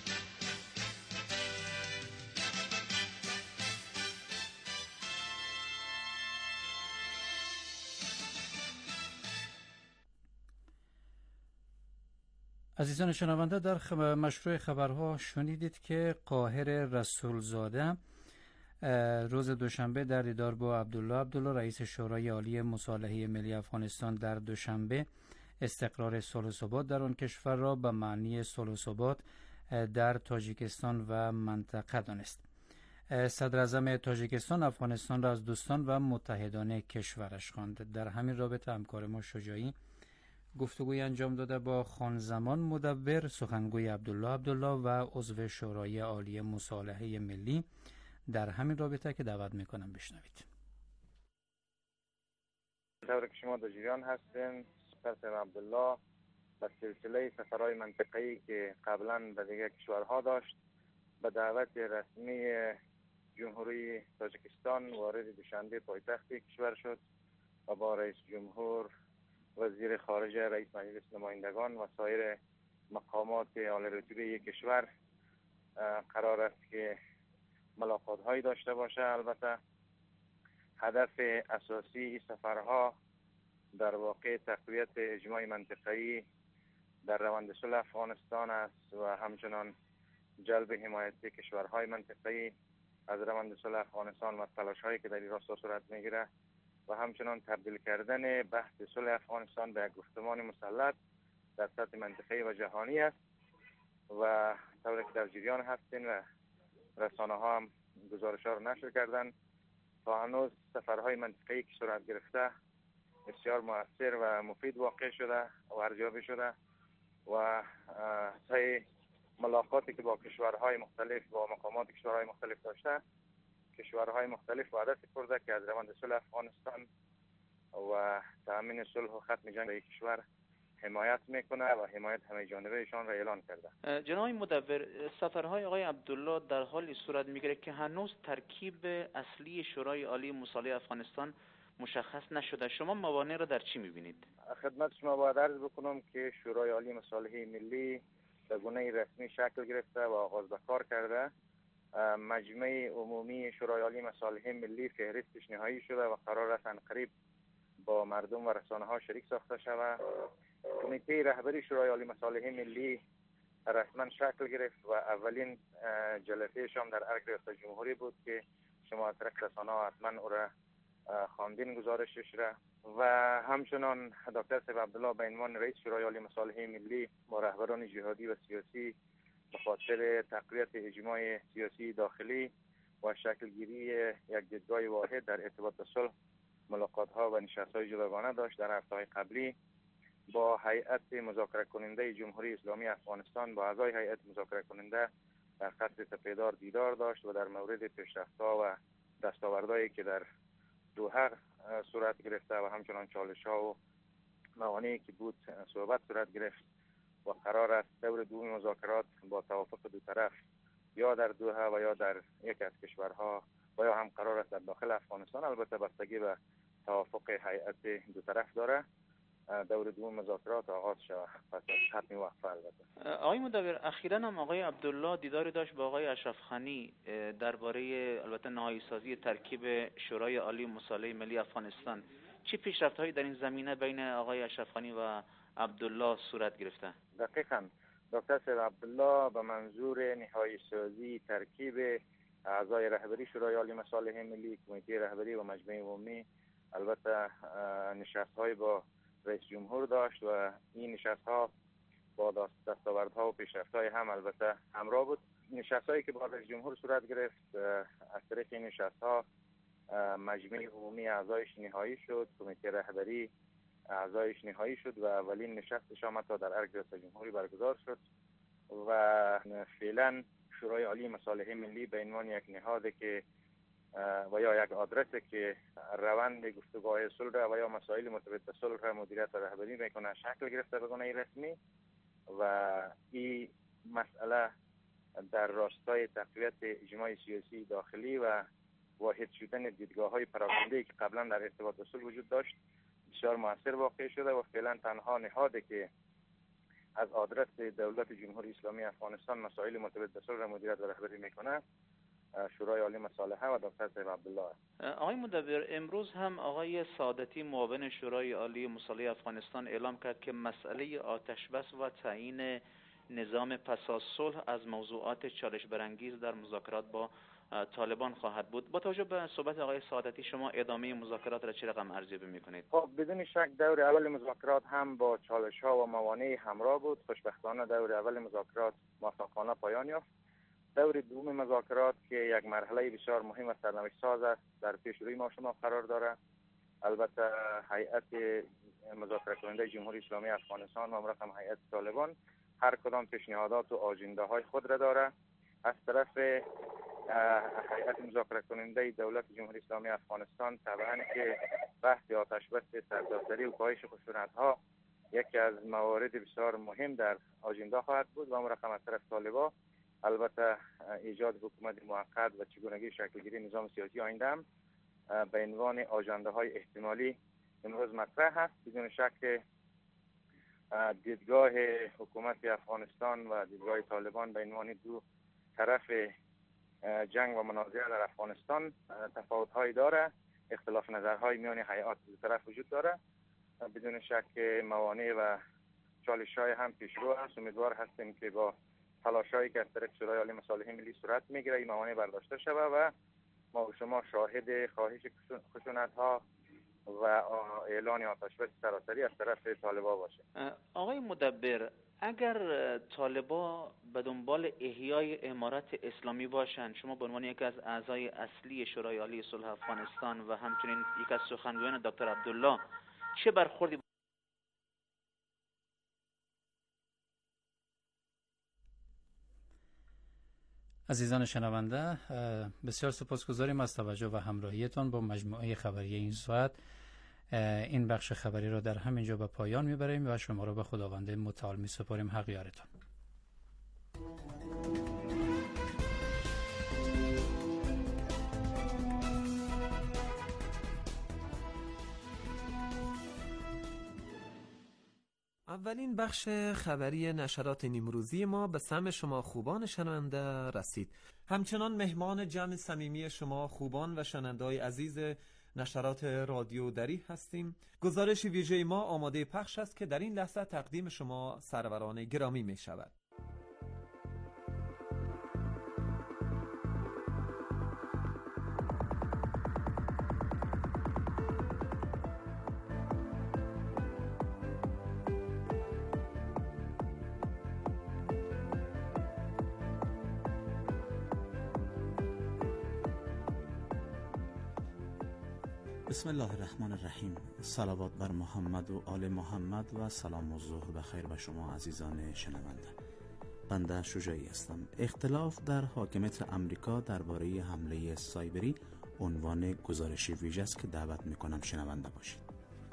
عزیزان شنونده، در مشروع خبرها شنیدید که قاهر رسولزاده روز دوشنبه در دیدار با عبدالله رئیس شورای عالی مصالحه ملی افغانستان در دوشنبه استقرار صلح و ثبات در آن کشور را به معنی صلح و ثبات در تاجیکستان و منطقه دانست. صدر اعظم تاجیکستان افغانستان را از دوستان و متحدان کشورش خواند. در همین رابطه همکار ما شجاعی گفتگوی انجام داده با خانزمان مدبر، سخنگوی عبدالله و عضو شورای عالی مصالحه ملی. در همین رابطه که دعوت میکنم بشنوید. طور که شما در جریان هستین، سپر عبدالله به سلسله سفرهای منطقه‌ای که قبلا به دیگر کشورها داشت به دعوت رسمی جمهوری تاجیکستان وارد دوشنبه پایتخت کشور شد و با رئیس جمهور، وزیر خارجه، رئیس مجلس نمایندگان و سایر مقامات اعلی رتبه کشور قرار است که ملاقات هایی داشته باشه. البته هدف اساسی این سفرها در واقع تقویت اجماع منطقه‌ای در روند صلح افغانستان است و همچنان جلب حمایت کشورهای منطقه‌ای از روند صلح افغانستان و تلاش‌هایی که در این راستا صورت می‌گیرد و همچنان تبدیل کردن بحث صلح افغانستان به یک گفتمان مسلط در سطح منطقه‌ای و جهانی است و طوری که در جریان هستین و رسانه ها هم گزارش ها رو نشر کردن، تا هنوز سفرهای منطقه‌ای که صورت گرفته بسیار مؤثر و مفید واقع شده و ارزیابی شده و طی ملاقاتی که با کشورهای مختلف و مقامات کشورهای مختلف داشته، کشورهای مختلف وعده سپرده که از روند صلح افغانستان و تامین صلح و ختم جنگ در کشور حمایت میکنه و حمایت همه جانبه ایشان را اعلان کرده. جناب مدبر، سفرهای آقای عبدالله در حالی صورت میگیره که هنوز ترکیب اصلی شورای عالی مصالحه افغانستان مشخص نشده. شما موانع را در چی میبینید؟ خدمت شما باید عرض بکنم که شورای عالی مصالحه ملی به گونه رسمی شکل گرفته و آغاز به کار کرده. مجمع عمومی شورای عالی مصالحه ملی فهرستش نهایی شده و قرار است عنقریب با مردم و رسانه ها شریک ساخته شود. کمیته رهبری شورای عالی مصالحه ملی رسما شکل گرفت و اولین جلسه شام در ارگ ریاست جمهوری بود که شما از طریق رسانه ها حتما او را خواندین گزارشش را و همچنان دکتر سید عبدالله به عنوان رئیس شورای عالی مصالحه ملی با رهبران جهادی و سیاسی به خاطر تقویت اجماع سیاسی داخلی و شکلگیری یک دیدگاه واحد در ارتباط به صلح ملاقات ها و نشست های جداگانه داشت. در هفته‌های قبلی با هیئت مذاکره کننده جمهوری اسلامی افغانستان با اعضای هیئت مذاکره کننده در قصر سپیدار دیدار داشت و در مورد پیشرفت‌ها و دستاوردهایی که در دوحه صورت گرفته و همچنان چالش‌ها و موانعی که بود صحبت صورت گرفت و قرار است دور دوم مذاکرات با توافق دو طرف یا در دوحه و یا در یک از کشورها و یا هم قرار است در داخل افغانستان، البته بستگی به توافق هیئت دو طرف داره، دور دوم مذاکرات آغاز شود پس از ختم وقفه. البته آقای مدبر، اخیراً هم آقای عبدالله دیداری داشت با آقای اشرف غنی درباره البته نهایی سازی ترکیب شورای عالی مصالحه ملی افغانستان. چه پیشرفت‌هایی در این زمینه بین آقای اشرف غنی و عبدالله صورت گرفته؟ دقیقاً دکتر سید عبدالله به منظور نهایی سازی ترکیب اعضای رهبری شورای عالی مصالحه ملی، کمیته رهبری و مجمع عمومی البته نشست‌های با رئیس جمهور داشت و این نشست‌ها با دستاوردها و پیشرفت‌های هم البته همراه بود. نشست‌هایی که با رئیس جمهور صورت گرفت، از طریق این نشست‌ها مجمع عمومی اعضایش نهایی شد، کمیته رهبری اعضایش نهایی شد و اولین نشستش هم حتی در ارگ ریاست جمهوری برگزار شد و فعلا شورای عالی مصالحه ملی به عنوان یک نهاد که و یا یک آدرس که روند گفتگوهای صلح و یا مسائل مرتبط به صلح را مدیریت و رهبری میکنه شکل گرفته به گونه رسمی و این مسئله در راستای تقویت اجماع سیاسی داخلی و واحد شدن دیدگاه‌های پراکنده‌ای که قبلا در ارتباط با صلح وجود داشت بسیار موثر واقع شده و فعلا تنها نهادی که از آدرس دولت جمهوری اسلامی افغانستان مسائل مرتبط به صلح را مدیریت و رهبری میکنه شورای عالی مصالحه و دکتر صاحب عبدالله. آقای مدبر، امروز هم آقای سعادتی معاون شورای عالی مصالحه افغانستان اعلام کرد که مسئله آتشبس و تعیین نظام پس از صلح از موضوعات چالش برانگیز در مذاکرات با طالبان خواهد بود. با توجه به صحبت آقای سعادتی شما ادامه مذاکرات را چه رقم ارزیابی میکنید؟ خب بدون شک دور اول مذاکرات هم با چالش ها و موانع همراه بود. خوشبختانه دور اول مذاکرات موفقانه پایان یافت. دور دوم مذاکرات که یک مرحله بسیار مهم و سرنوشت ساز است در پیش روی ما شما قرار داره. البته هیئت مذاکره کننده جمهوری اسلامی افغانستان و رقم هیئت طالبان هر کدام پیشنهادات و آژنده های خود را داره. از طرف هیئت مذاکره کننده دولت جمهوری اسلامی افغانستان طبعا که بحث آتش بس سرداسری و کاهش خشونت‌ها یکی از موارد بسیار مهم در آژنده خواهد بود و رقم از طرف طالبان البته ایجاد حکومت موقت و چگونگی شکلگیری نظام سیاسی آینده هم به عنوان آژنده های احتمالی امروز مطرح هست. بدون شک دیدگاه حکومت افغانستان و دیدگاه طالبان به عنوان دو طرف جنگ و منازعه در افغانستان تفاوت‌هایی داره، اختلاف نظرهای میان هیئات دو طرف وجود داره. بدون شک موانع و چالش‌های هم پیشرو است. امیدوار هستیم که با تلاش‌هایی که از طرف شورای عالی مصالحه ملی صورت میگیره این موانع برداشته شود و ما و شما شاهد کاهش خشونت‌ها و اعلان آتشبس سراسری از طرف طالبان باشه. آقای مدبر، اگر طالبان به دنبال احیای امارت اسلامی باشند، شما به عنوان یکی از اعضای اصلی شورای عالی صلح افغانستان و همچنین یکی از سخنگویان دکتر عبدالله چه برخوردی؟ عزیزان شنونده، بسیار سپاسگزاریم از توجه و همراهیتان با مجموعه خبری این ساعت. این بخش خبری را در همینجا به پایان میبریم و شما را به خداوند متعال میسپاریم. حق یارتان. اولین بخش خبری نشرات نیمروزی ما به سمع شما خوبان شنونده رسید. همچنان مهمان جمع صمیمی شما خوبان و شنونده‌های عزیز نشرات رادیو دری هستیم. گزارش ویژه ما آماده پخش است که در این لحظه تقدیم شما سروران گرامی می شود. بسم الله الرحمن الرحیم. صلوات بر محمد و آل محمد و سلام و ظهر بخیر به شما عزیزان شنونده. بنده شجاعی هستم. اختلاف در حاکمیت امریکا درباره حمله سایبری عنوان گزارش ویژه است که دعوت میکنم شنونده باشید.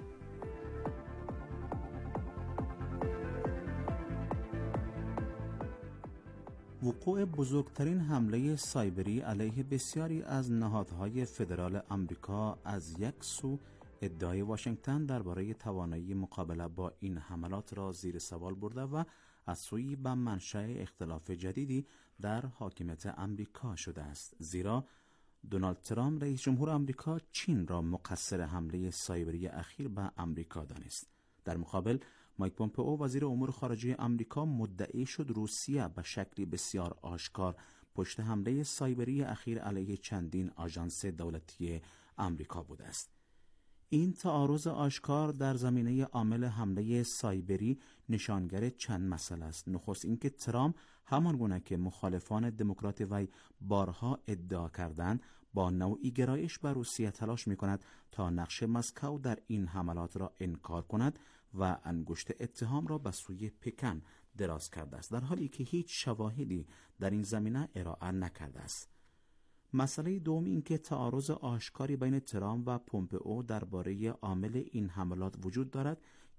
وقوع بزرگترین حمله سایبری علیه بسیاری از نهادهای فدرال آمریکا از یک سو ادعای واشنگتن درباره توانایی مقابله با این حملات را زیر سوال برده و از سوی به منشأ اختلاف جدیدی در حاکمیت آمریکا شده است، زیرا دونالد ترامپ رئیس جمهور آمریکا چین را مقصر حمله سایبری اخیر به آمریکا دانست. در مقابل مایک پومپئو وزیر امور خارجه آمریکا مدعی شد روسیه به شکلی بسیار آشکار پشت حمله سایبری اخیر علیه چندین آژانس دولتی آمریکا بوده است. این تعارض آشکار در زمینه عامل حمله سایبری نشانگر چند مسئله است. نخست اینکه ترامپ همان گونه که مخالفان دموکرات وی بارها ادعا کردند با نوعی گرایش بر روسیه تلاش می‌کند تا نقش مسکو در این حملات را انکار کند و انگشت اتهام را به سوی پکن دراز کرده است، در حالی که هیچ شواهدی در این زمینه ارائه نکرده است. مسئله دوم این که تعارض آشکاری بین ترامپ و پومپئو درباره عامل این حملات وجود دارد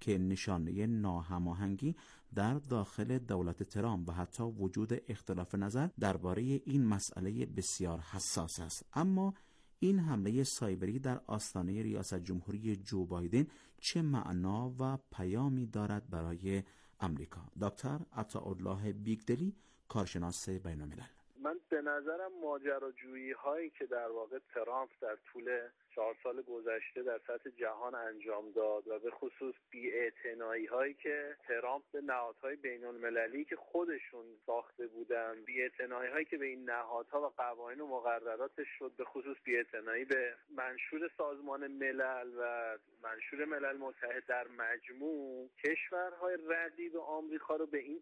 که نشانه ناهماهنگی در داخل دولت ترامپ و حتی وجود اختلاف نظر درباره این مسئله بسیار حساس است. اما این حمله سایبری در آستانه ریاست جمهوری جو بایدن چه معنا و پیامی دارد برای آمریکا؟ دکتر عطاالله بیگدلی، کارشناس بین‌الملل. من به نظرم ماجراجویی هایی که در واقع ترامپ در طول 4 سال گذشته در سطح جهان انجام داد و به خصوص بی‌اعتنایی هایی که ترامپ به نهادهای بین المللی که خودشون ساخته بودن، بی‌اعتنایی هایی که به این نهادها و قوانین و مقرراتش شد، به خصوص بی‌اعتنایی به منشور سازمان ملل و منشور ملل متحد، در مجموع کشورهای رقیب آمریکا رو به این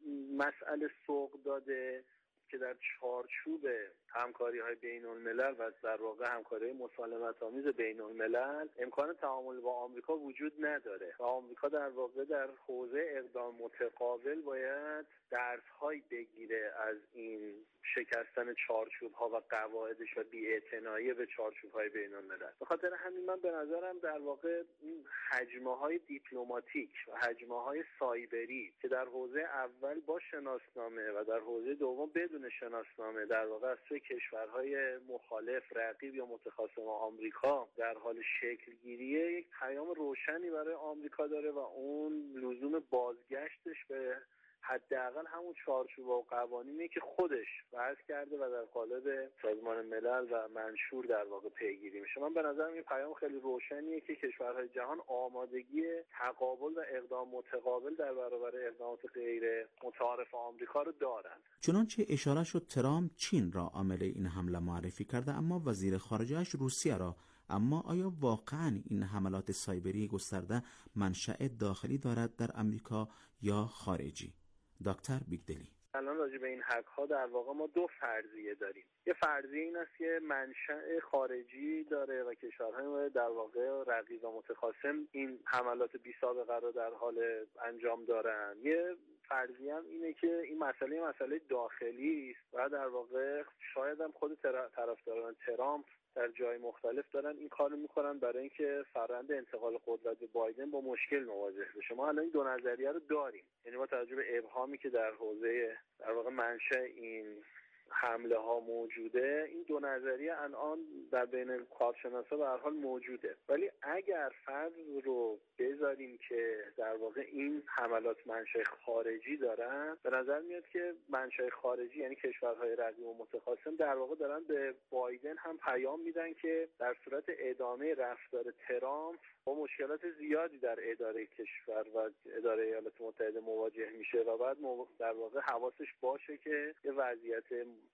مسئله سوق داده که در چارچوب همکاری‌های بین‌الملل و در واقع همکاری مسالمت‌آمیز بین‌الملل امکان تعامل با آمریکا وجود نداره و آمریکا در واقع در حوزه اقدام متقابل باید درس‌هایی بگیره از این شکستن چارچوب‌ها و قواعدش و بی‌اعتنایی به چارچوب‌های بین‌الملل. به خاطر همین من به نظرم در واقع این هجمه‌های دیپلماتیک و هجمه‌های سایبری که در حوزه اول با شناسنامه و در حوزه دوم بدون شناسنامه در واقع از سوی کشورهای مخالف، رقیب یا متخاصم آمریکا در حال شکل گیریه، یک پیام روشنی برای آمریکا داره و اون لزوم بازگشتش به حداقل همون چارچوب و قوانینی که خودش وضع کرده و در قالب سازمان ملل و منشور در واقع پیگیری میشه. من به نظرم این پیام خیلی روشنیه که کشورهای جهان آمادگی تقابل و اقدام متقابل در برابر اقدامات غیر متعارف آمریکا رو دارن. چنانچه اشاره شد ترامپ چین را عامل این حمله معرفی کرده، اما وزیر خارجه‌اش روسیه را. اما آیا واقعا این حملات سایبری گسترده منشأ داخلی دارد در آمریکا یا خارجی؟ دکتر بیگدلی. الان راجع به این حق‌ها در واقع ما 2 فرضیه داریم. یه فرضیه این است که منشأ خارجی داره و کشورهای در واقع رقیب و متخاصم این حملات بی‌سابقه رو در حال انجام دارن. یه فرضیه هم اینه که این مسئله داخلی است و در واقع شاید هم خود طرفداران ترامپ در جای مختلف دارن این کارو میکنن برای اینکه فرآیند انتقال قدرت بایدن با مشکل مواجه بشه. ما الان این 2 نظریه رو داریم، یعنی با توجه به ابهامی که در حوزه در واقع منشأ این حمله ها موجوده، این 2 نظریه الان در بین کارشناسا به هر حال موجوده. ولی اگر فرض رو بذاریم که در واقع این حملات منشأ خارجی دارن، به نظر میاد که منشأ خارجی یعنی کشورهای رقیب و متخاصم در واقع دارن به بایدن هم پیام میدن که در صورت ادامه رفتار ترامپ با مشکلات زیادی در اداره کشور و اداره ایالات متحده مواجه میشه و بعد در واقع حواسش باشه که یه وضعیت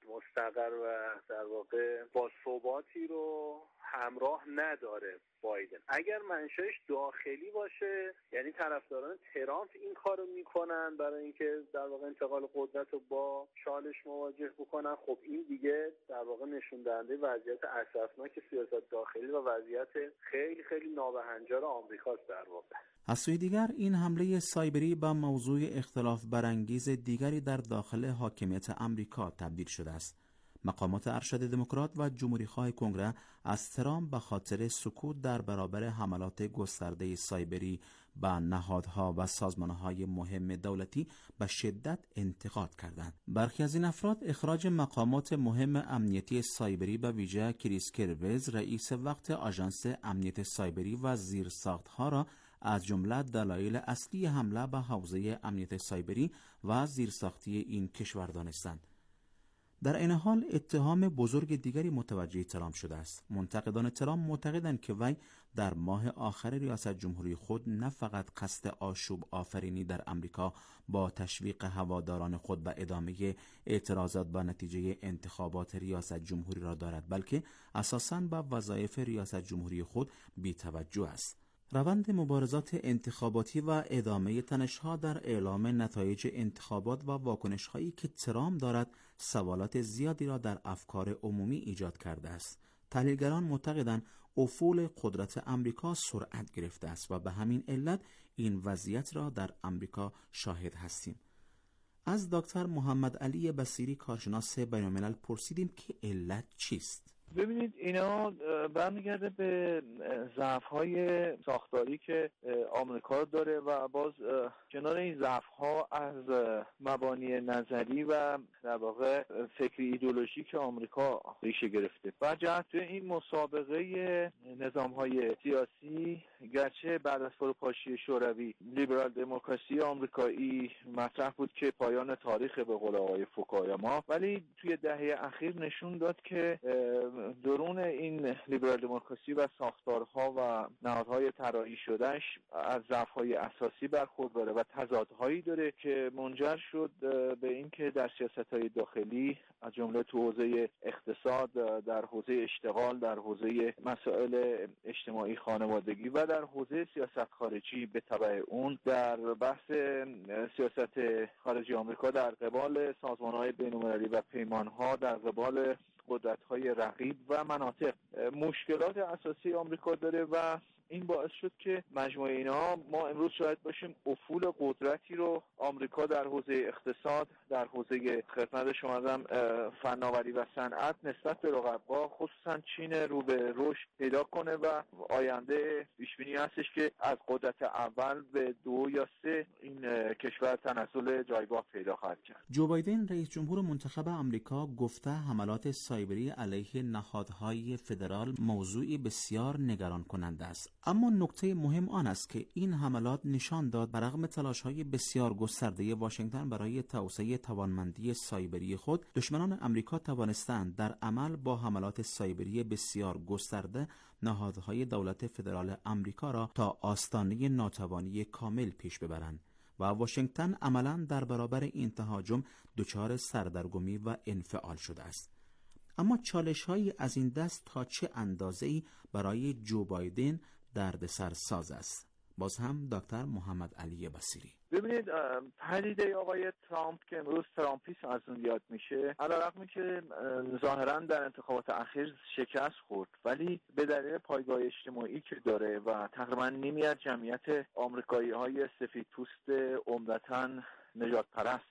مستقر و در واقع با ثباتی رو همراه نداره بایدن. اگر منشأش داخلی باشه، یعنی طرفداران ترامپ این کارو میکنن برای اینکه در واقع انتقال قدرت رو با چالش مواجه بکنن، خب این دیگه در واقع نشون دهنده وضعیت اسفناک سیاست داخلی و وضعیت خیلی خیلی نابهنجار آمریکاست در واقع. از سوی دیگر این حمله سایبری به موضوع اختلاف برانگیز دیگری در داخل حاکمیت آمریکا تبدیل شده است. مقامات ارشد دموکرات و جمهوری‌خواه کنگره از ترامپ به خاطر سکوت در برابر حملات گسترده سایبری به نهادها و سازمانهای مهم دولتی به شدت انتقاد کردند. برخی از این افراد اخراج مقامات مهم امنیتی سایبری به ویژه کریس کروز، رئیس وقت آژانس امنیت سایبری و زیرساختها را از جمله دلایل اصلی حمله به حوزه امنیت سایبری و زیرساختی این کشور دانستند. در این حال اتهام بزرگ دیگری متوجه ترامپ شده است. منتقدان ترامپ معتقدند که وی در ماه آخر ریاست جمهوری خود نه فقط قصد آشوب آفرینی در آمریکا با تشویق هواداران خود به ادامه اعتراضات به نتیجه انتخابات ریاست جمهوری را دارد، بلکه اساساً به وظایف ریاست جمهوری خود بی‌توجه است. روند مبارزات انتخاباتی و ادامه تنش‌ها در اعلام نتایج انتخابات و واکنش‌هایی که ترامپ دارد سوالات زیادی را در افکار عمومی ایجاد کرده است. تحلیلگران معتقدند افول قدرت آمریکا سرعت گرفته است و به همین علت این وضعیت را در آمریکا شاهد هستیم. از دکتر محمد علی بصیری، کارشناس بین‌الملل، پرسیدیم که علت چیست؟ ببینید اینا برمیگرده به ضعف‌های ساختاری که آمریکا داره و باز کنار این ضعف‌ها از مبانی نظری و در واقع فکری ایدئولوژیک آمریکا ریشه گرفته. و جهت این مسابقه نظام‌های سیاسی گرچه بعد از فروپاشی شوروی لیبرال دموکراسی آمریکایی مطرح بود که پایان تاریخ به قول آقای فوکویاما، ولی توی دهه اخیر نشون داد که درون این لیبرال دموکراسی و ساختارها و نهادهای طراحی شدهش از ضعف‌های اساسی برخورداره و تضادهایی داره که منجر شد به اینکه در سیاست‌های داخلی از جمله تو حوزه اقتصاد، در حوزه اشتغال، در حوزه مسائل اجتماعی خانوادگی و در حوزه سیاست خارجی به تبع اون در بحث سیاست خارجی آمریکا در قبال سازمان‌های بین‌المللی و پیمان‌ها در قبال قدرت‌های رقیب و مناطق مشکلات اساسی آمریکا داره و این باعث شد که مجموعه اینها ما امروز شاهد باشیم افول قدرتی رو آمریکا در حوزه اقتصاد، در حوزه خدمت شما فناوری و صنعت نسبت به رقبا خصوصا چین رو به رشد پیدا کنه و آینده پیش بینی هستش که از قدرت اول به 2 یا 3 این کشور تنزل جایگاه پیدا خواهد کرد. جو بایدن رئیس جمهور منتخب آمریکا گفته حملات سایبری علیه نهادهای فدرال موضوعی بسیار نگران کننده است. اما نکته مهم آن است که این حملات نشان داد برغم تلاش‌های بسیار گسترده واشنگتن برای توسعه توانمندی سایبری خود، دشمنان آمریکا توانستند در عمل با حملات سایبری بسیار گسترده نهادهای دولت فدرال آمریکا را تا آستانه ناتوانی کامل پیش ببرند و واشنگتن عملاً در برابر این تهاجم دچار سردرگمی و انفعال شده است. اما چالش‌هایی از این دست تا چه اندازه‌ای برای جو بایدن دردسر ساز است؟ باز هم دکتر محمد علی بصیری. ببینید پدیده آقای ترامپ که امروز ترامپیسم از اون یاد میشه، علیرغم که ظاهرا در انتخابات اخیر شکست خورد، ولی به دلیل پایگاه اجتماعی که داره و تقریبا نیمی از جمعیت آمریکایی‌های سفیدپوست عمدتاً نجات پرست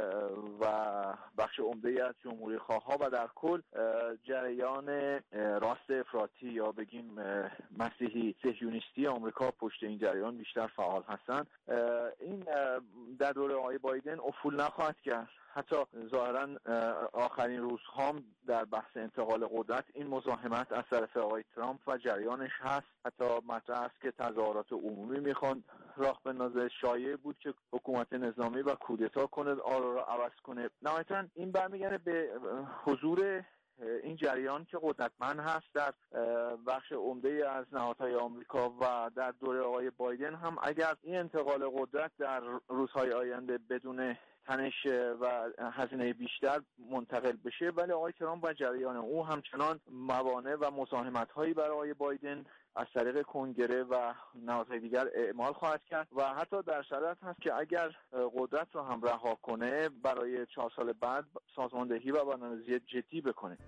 و بخش عمده از جمهوری خواها و در کل جریان راست افراطی یا بگیم مسیحی صهیونیستی آمریکا پشت این جریان بیشتر فعال هستن، این در دوره آقای بایدن افول نخواهد کرد. حتی ظاهرا آخرین روزها در بحث انتقال قدرت این مزاحمت از طرف آقای ترامپ و جریانش هست. حتی مطرح است که تظاهرات عمومی میخوان راه بندازه. شایع بود که حکومت نظامی و کودتا کنه، آرا را عوض کنه. نهایتاً این برمیگرده به حضور این جریان که قدرتمند هست در بخش عمده از نهادهای آمریکا و در دوره آقای بایدن هم اگر این انتقال قدرت در روزهای آینده بدون تنش و هزینه بیشتر منتقل بشه، ولی آقای ترامپ و جریان او همچنان موانع و مزاحمت‌هایی برای آقای بایدن از طریق کنگره و نهادهای دیگر اعمال خواهد کرد و حتی در شرایط هست که اگر قدرت رو هم رها کنه برای 4 سال بعد سازماندهی و برنامه‌ریزی جدی بکنه.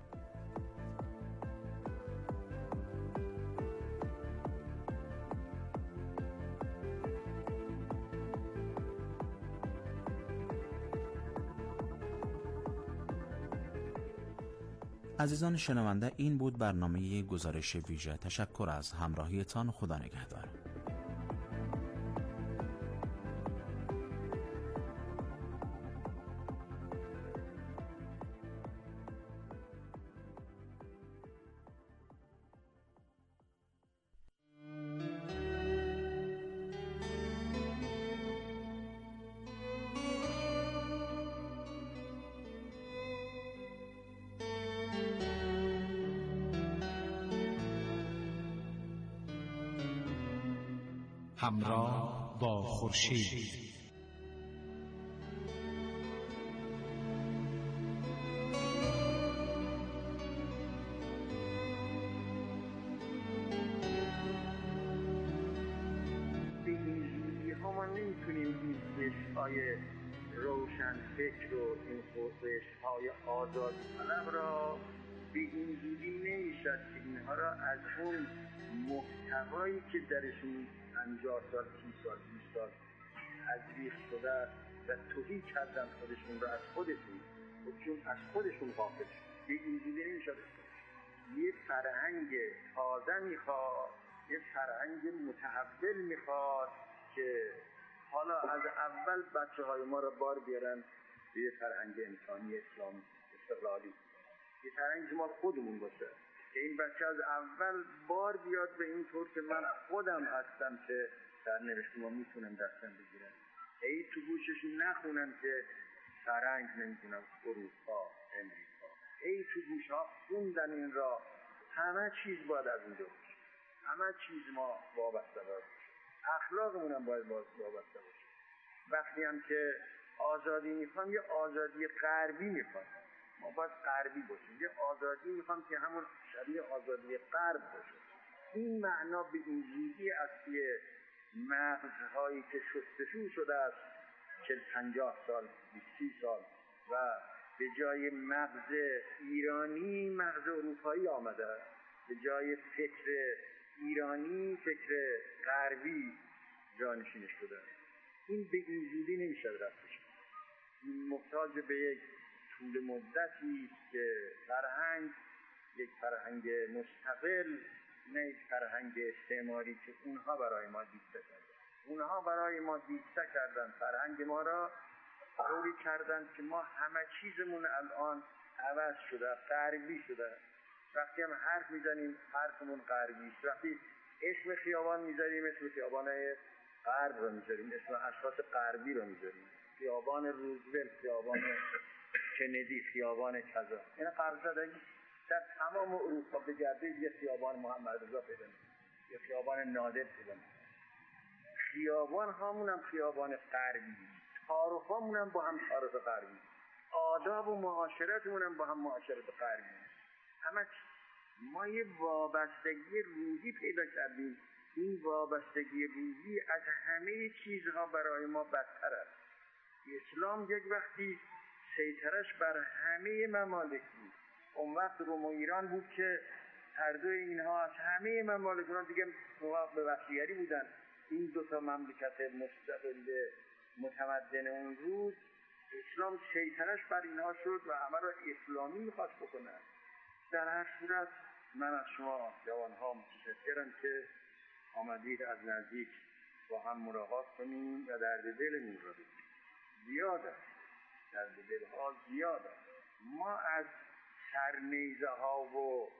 عزیزان شنونده، این بود برنامه گزارش ویژه. تشکر از همراهیتان. خدا نگهدار. همراه با خورشید. به این زودی ها ما نمیتونیم این قشرهای روشن فکر و این قشرهای آزاد طلب را به این زودی نمیشد که اینها را از اون محتوایی که درشون 50 سال 30 سال 20 سال تزریق شده و توهین کردن خودشون را از خودشون، چون از خودشون غافل شد. به این زودی نمیشد. یه فرهنگ تازه میخواد، یه فرهنگ متحول میخواد که حالا از اول بچه‌های ما را بار بیارن به یه فرهنگ انسانی اسلامی استقلالی، یه فرهنگ ما خودمون باشه که این بچه از اول بار بیاد به این طور که من خودم هستم که سرنوشت ما میتونم دستم بگیرم. ای تو گوشش نخونم که فرهنگ نمیتونم اروپا امریکا، ای تو گوش ها خوندن این را همه چیز باید از اینجا باشه، همه چیز ما وابسته باشه، اخلاقمون هم باید وابسته باشه. وقتی هم که آزادی میخوام یه آزادی غربی میخوام، ما باید غربی باشیم، یه آزادی میخوام که همون شبیه آزادی غرب باشه. این معنا به این زودی از توی مغزهایی که شستشو شده است 40-50 سال 30 سال و به جای مغز ایرانی مغز اروپایی آمده است، به جای فکر ایرانی فکر غربی جانشینش شده است. این به این زودی نمیشه رفتش، این محتاج به یک طول مدتی که فرهنگ یک فرهنگ مستقل، نه یک فرهنگ استعماری که اونها برای ما دیکته کردن. اونها برای ما دیکته کردن فرهنگ ما را، طوری کردن که ما همه چیزمون الان عوض شده، غربی شده. وقتی هم حرف میزنیم حرفمون غربی است، وقتی اسم خیابان میذاریم اسم خیابان‌های غرب رو میذاریم، اسم اشخاص غربی رو میذاریم، خیابان روزولت، خیابان کندی، خیابان کذا. این غرب زدگی در تمام اروپا بگردید یه خیابان محمد رضا پیدا می‌کنید، یه خیابان نادر پیدا می‌کنید. خیابان هامون هم خیابان غربی، تعارف هامون هم با هم تعارف غربی، آداب و معاشرتمون هم با هم معاشرت غربی. همه ما یه وابستگی روحی پیدا کردیم. این وابستگی روحی از همه چیزها برای ما بدتر است. اسلام یک وقتی سیطرش بر همه ممالک بود. اون وقت روم و ایران بود که هر دو اینها از همه ممالک دیگه به وقتیگری بودن. این دوتا مملکت مستقل متمدن اون روز اسلام سیطرش بر اینها شد و همه را اسلامی میخواست بکنه. در هر صورت من از شما جوانها متشکرم که آمدید از نزدیک با هم ملاقات کنیم و درد دلمون را بگیم. زیاد است، درد دلها زیاد است. ما از سرنیزه ها و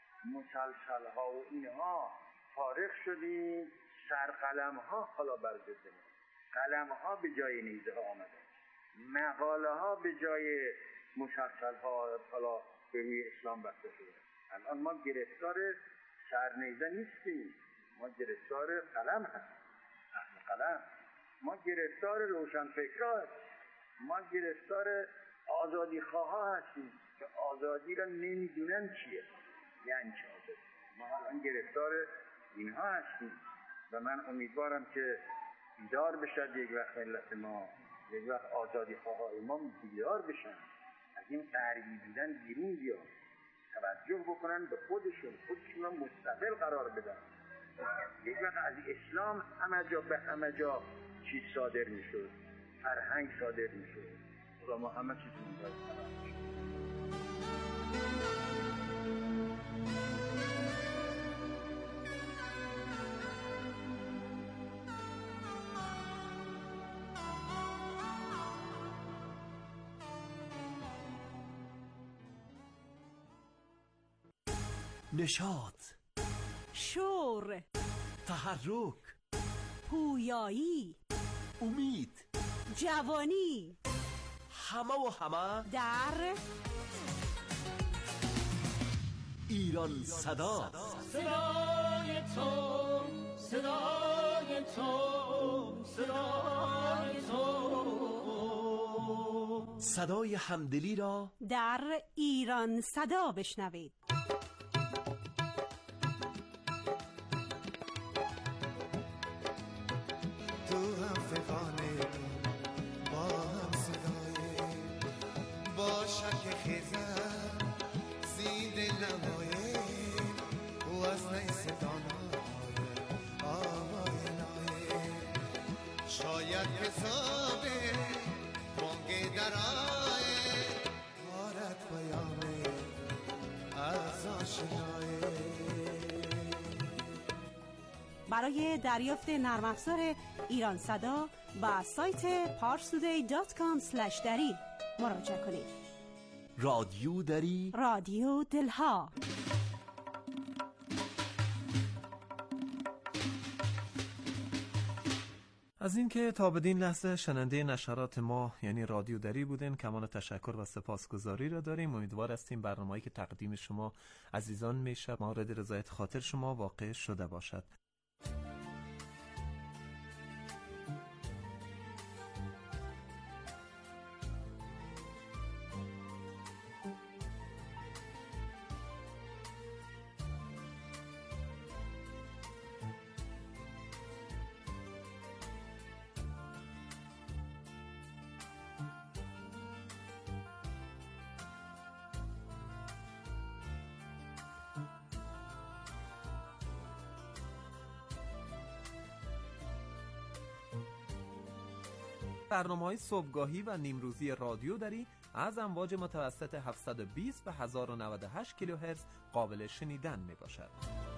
مسلسل ها و اینها فارغ شدیم. سرقلم ها حالا بر ضد ما، قلم ها به جای نیزه ها آمده، مقاله ها به جای مسلسل ها حالا به روی اسلام بسته شده. الان ما گرفتار سرنیزه نیستیم، ما گرفتار قلم هستیم، اهل قلم. ما گرفتار روشنفکرها هستیم، ما گرفتار آزادی خواه هستیم که آزادی را نمیدونن چیه، یعنی چه آزادی. ما الان گرفتار اینها هستیم و من امیدوارم که بیدار بشد یک وقت ملت ما، یک وقت آزادی خواهای ما بیدار بشن، از این غربی بودن بیرون بیان، توجه بکنن به خودشون را مستقل قرار بدن. یک وقت از اسلام همه جا به همه جا چیز صادر میشد، فرهنگ صادر میشد و ما همه چیز می‌داشتیم. نشاط، شور، تحرک، پویایی، امید، جوانی، همه و همه در ایران صدا. صدای تو، صدای تو، صدای تو، صدای همدلی را در ایران صدا بشنوید. شاید حسابه مانگه درائه کارت بیامه از آشنا برای دریافت نرم افزار ایران صدا به سایت parstoday.com/dari مراجعه کنید. رادیو دری، رادیو دلها. از اینکه تا بدین لحظه شنونده نشرات ما یعنی رادیو دری بودین، کمان تشکر و سپاسگزاری را داریم. امیدوار هستیم برنامه‌ای که تقدیم شما عزیزان میشه مورد رضایت خاطر شما واقع شده باشد. برنامه‌های صبحگاهی و نیمروزی رادیو دری از امواج متوسط 720 به 1098 کیلوهرتز قابل شنیدن می باشد.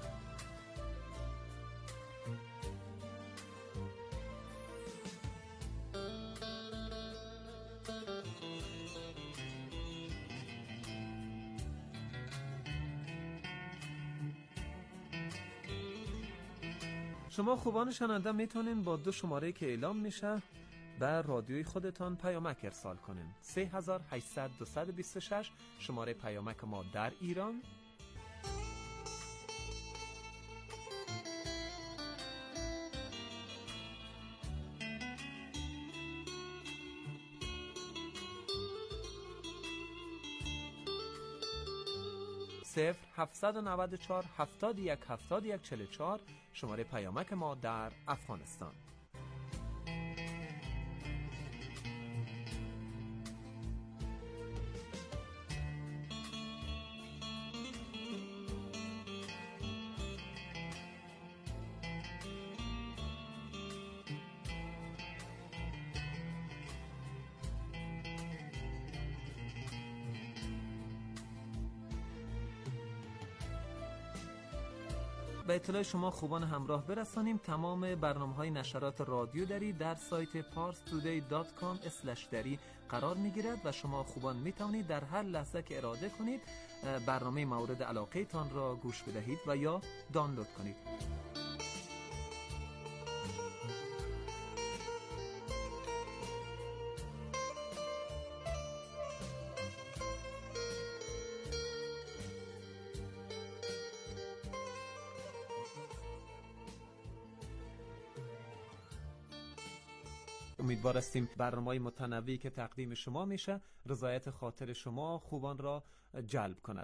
شما خوبان شنونده میتونین با 2 شماره که اعلام میشه بر رادیوی خودتان پیامک ارسال کنین. 3800-226 شماره پیامک ما در ایران، صفر 794 71 71 44 شماره پیامک ما در افغانستان. به اطلاع شما خوبان همراه برسانیم تمام برنامه‌های نشرات رادیو دری در سایت parstoday.com/dari قرار می‌گیرد و شما خوبان می‌توانید در هر لحظه که اراده کنید برنامه مورد علاقه تان را گوش بدهید و یا دانلود کنید. امیدوار هستیم برنامه‌های متنوعی که تقدیم شما میشه رضایت خاطر شما خوبان را جلب کند.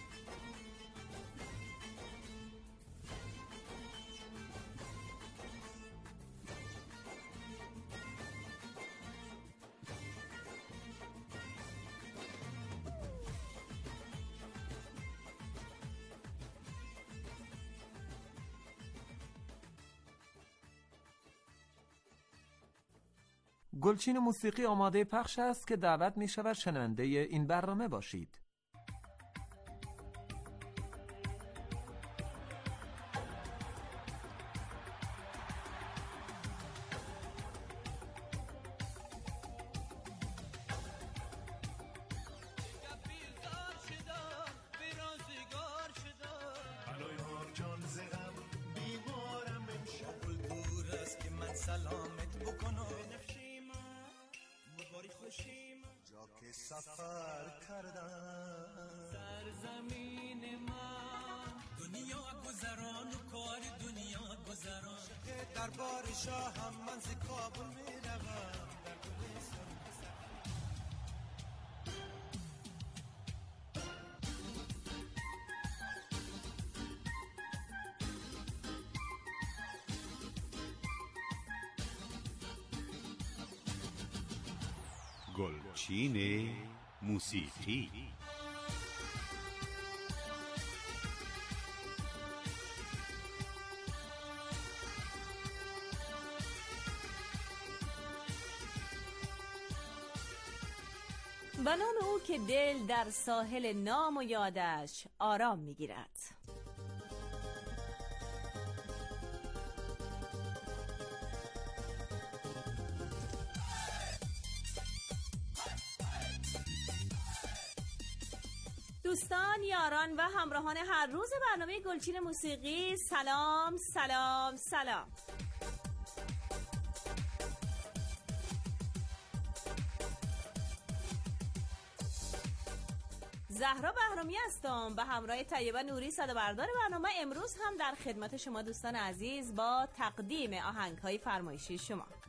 گلچین موسیقی آماده پخش است که دعوت می شود شنونده این برنامه باشید. سفر کردم سرزمین من دنیا گذران و کار دنیا گذران دربار شاهم من ز کابل میروم در گلستان گلچین موسیقی. به نام او که دل در ساحل نام و یادش آرام میگیرد. دوستان، یاران و همراهان هر روز برنامه گلچین موسیقی، سلام سلام سلام. زهرا بهرامی هستم به همراه طیبه نوری صدابردار برنامه. امروز هم در خدمت شما دوستان عزیز با تقدیم آهنگ‌های فرمایشی شما.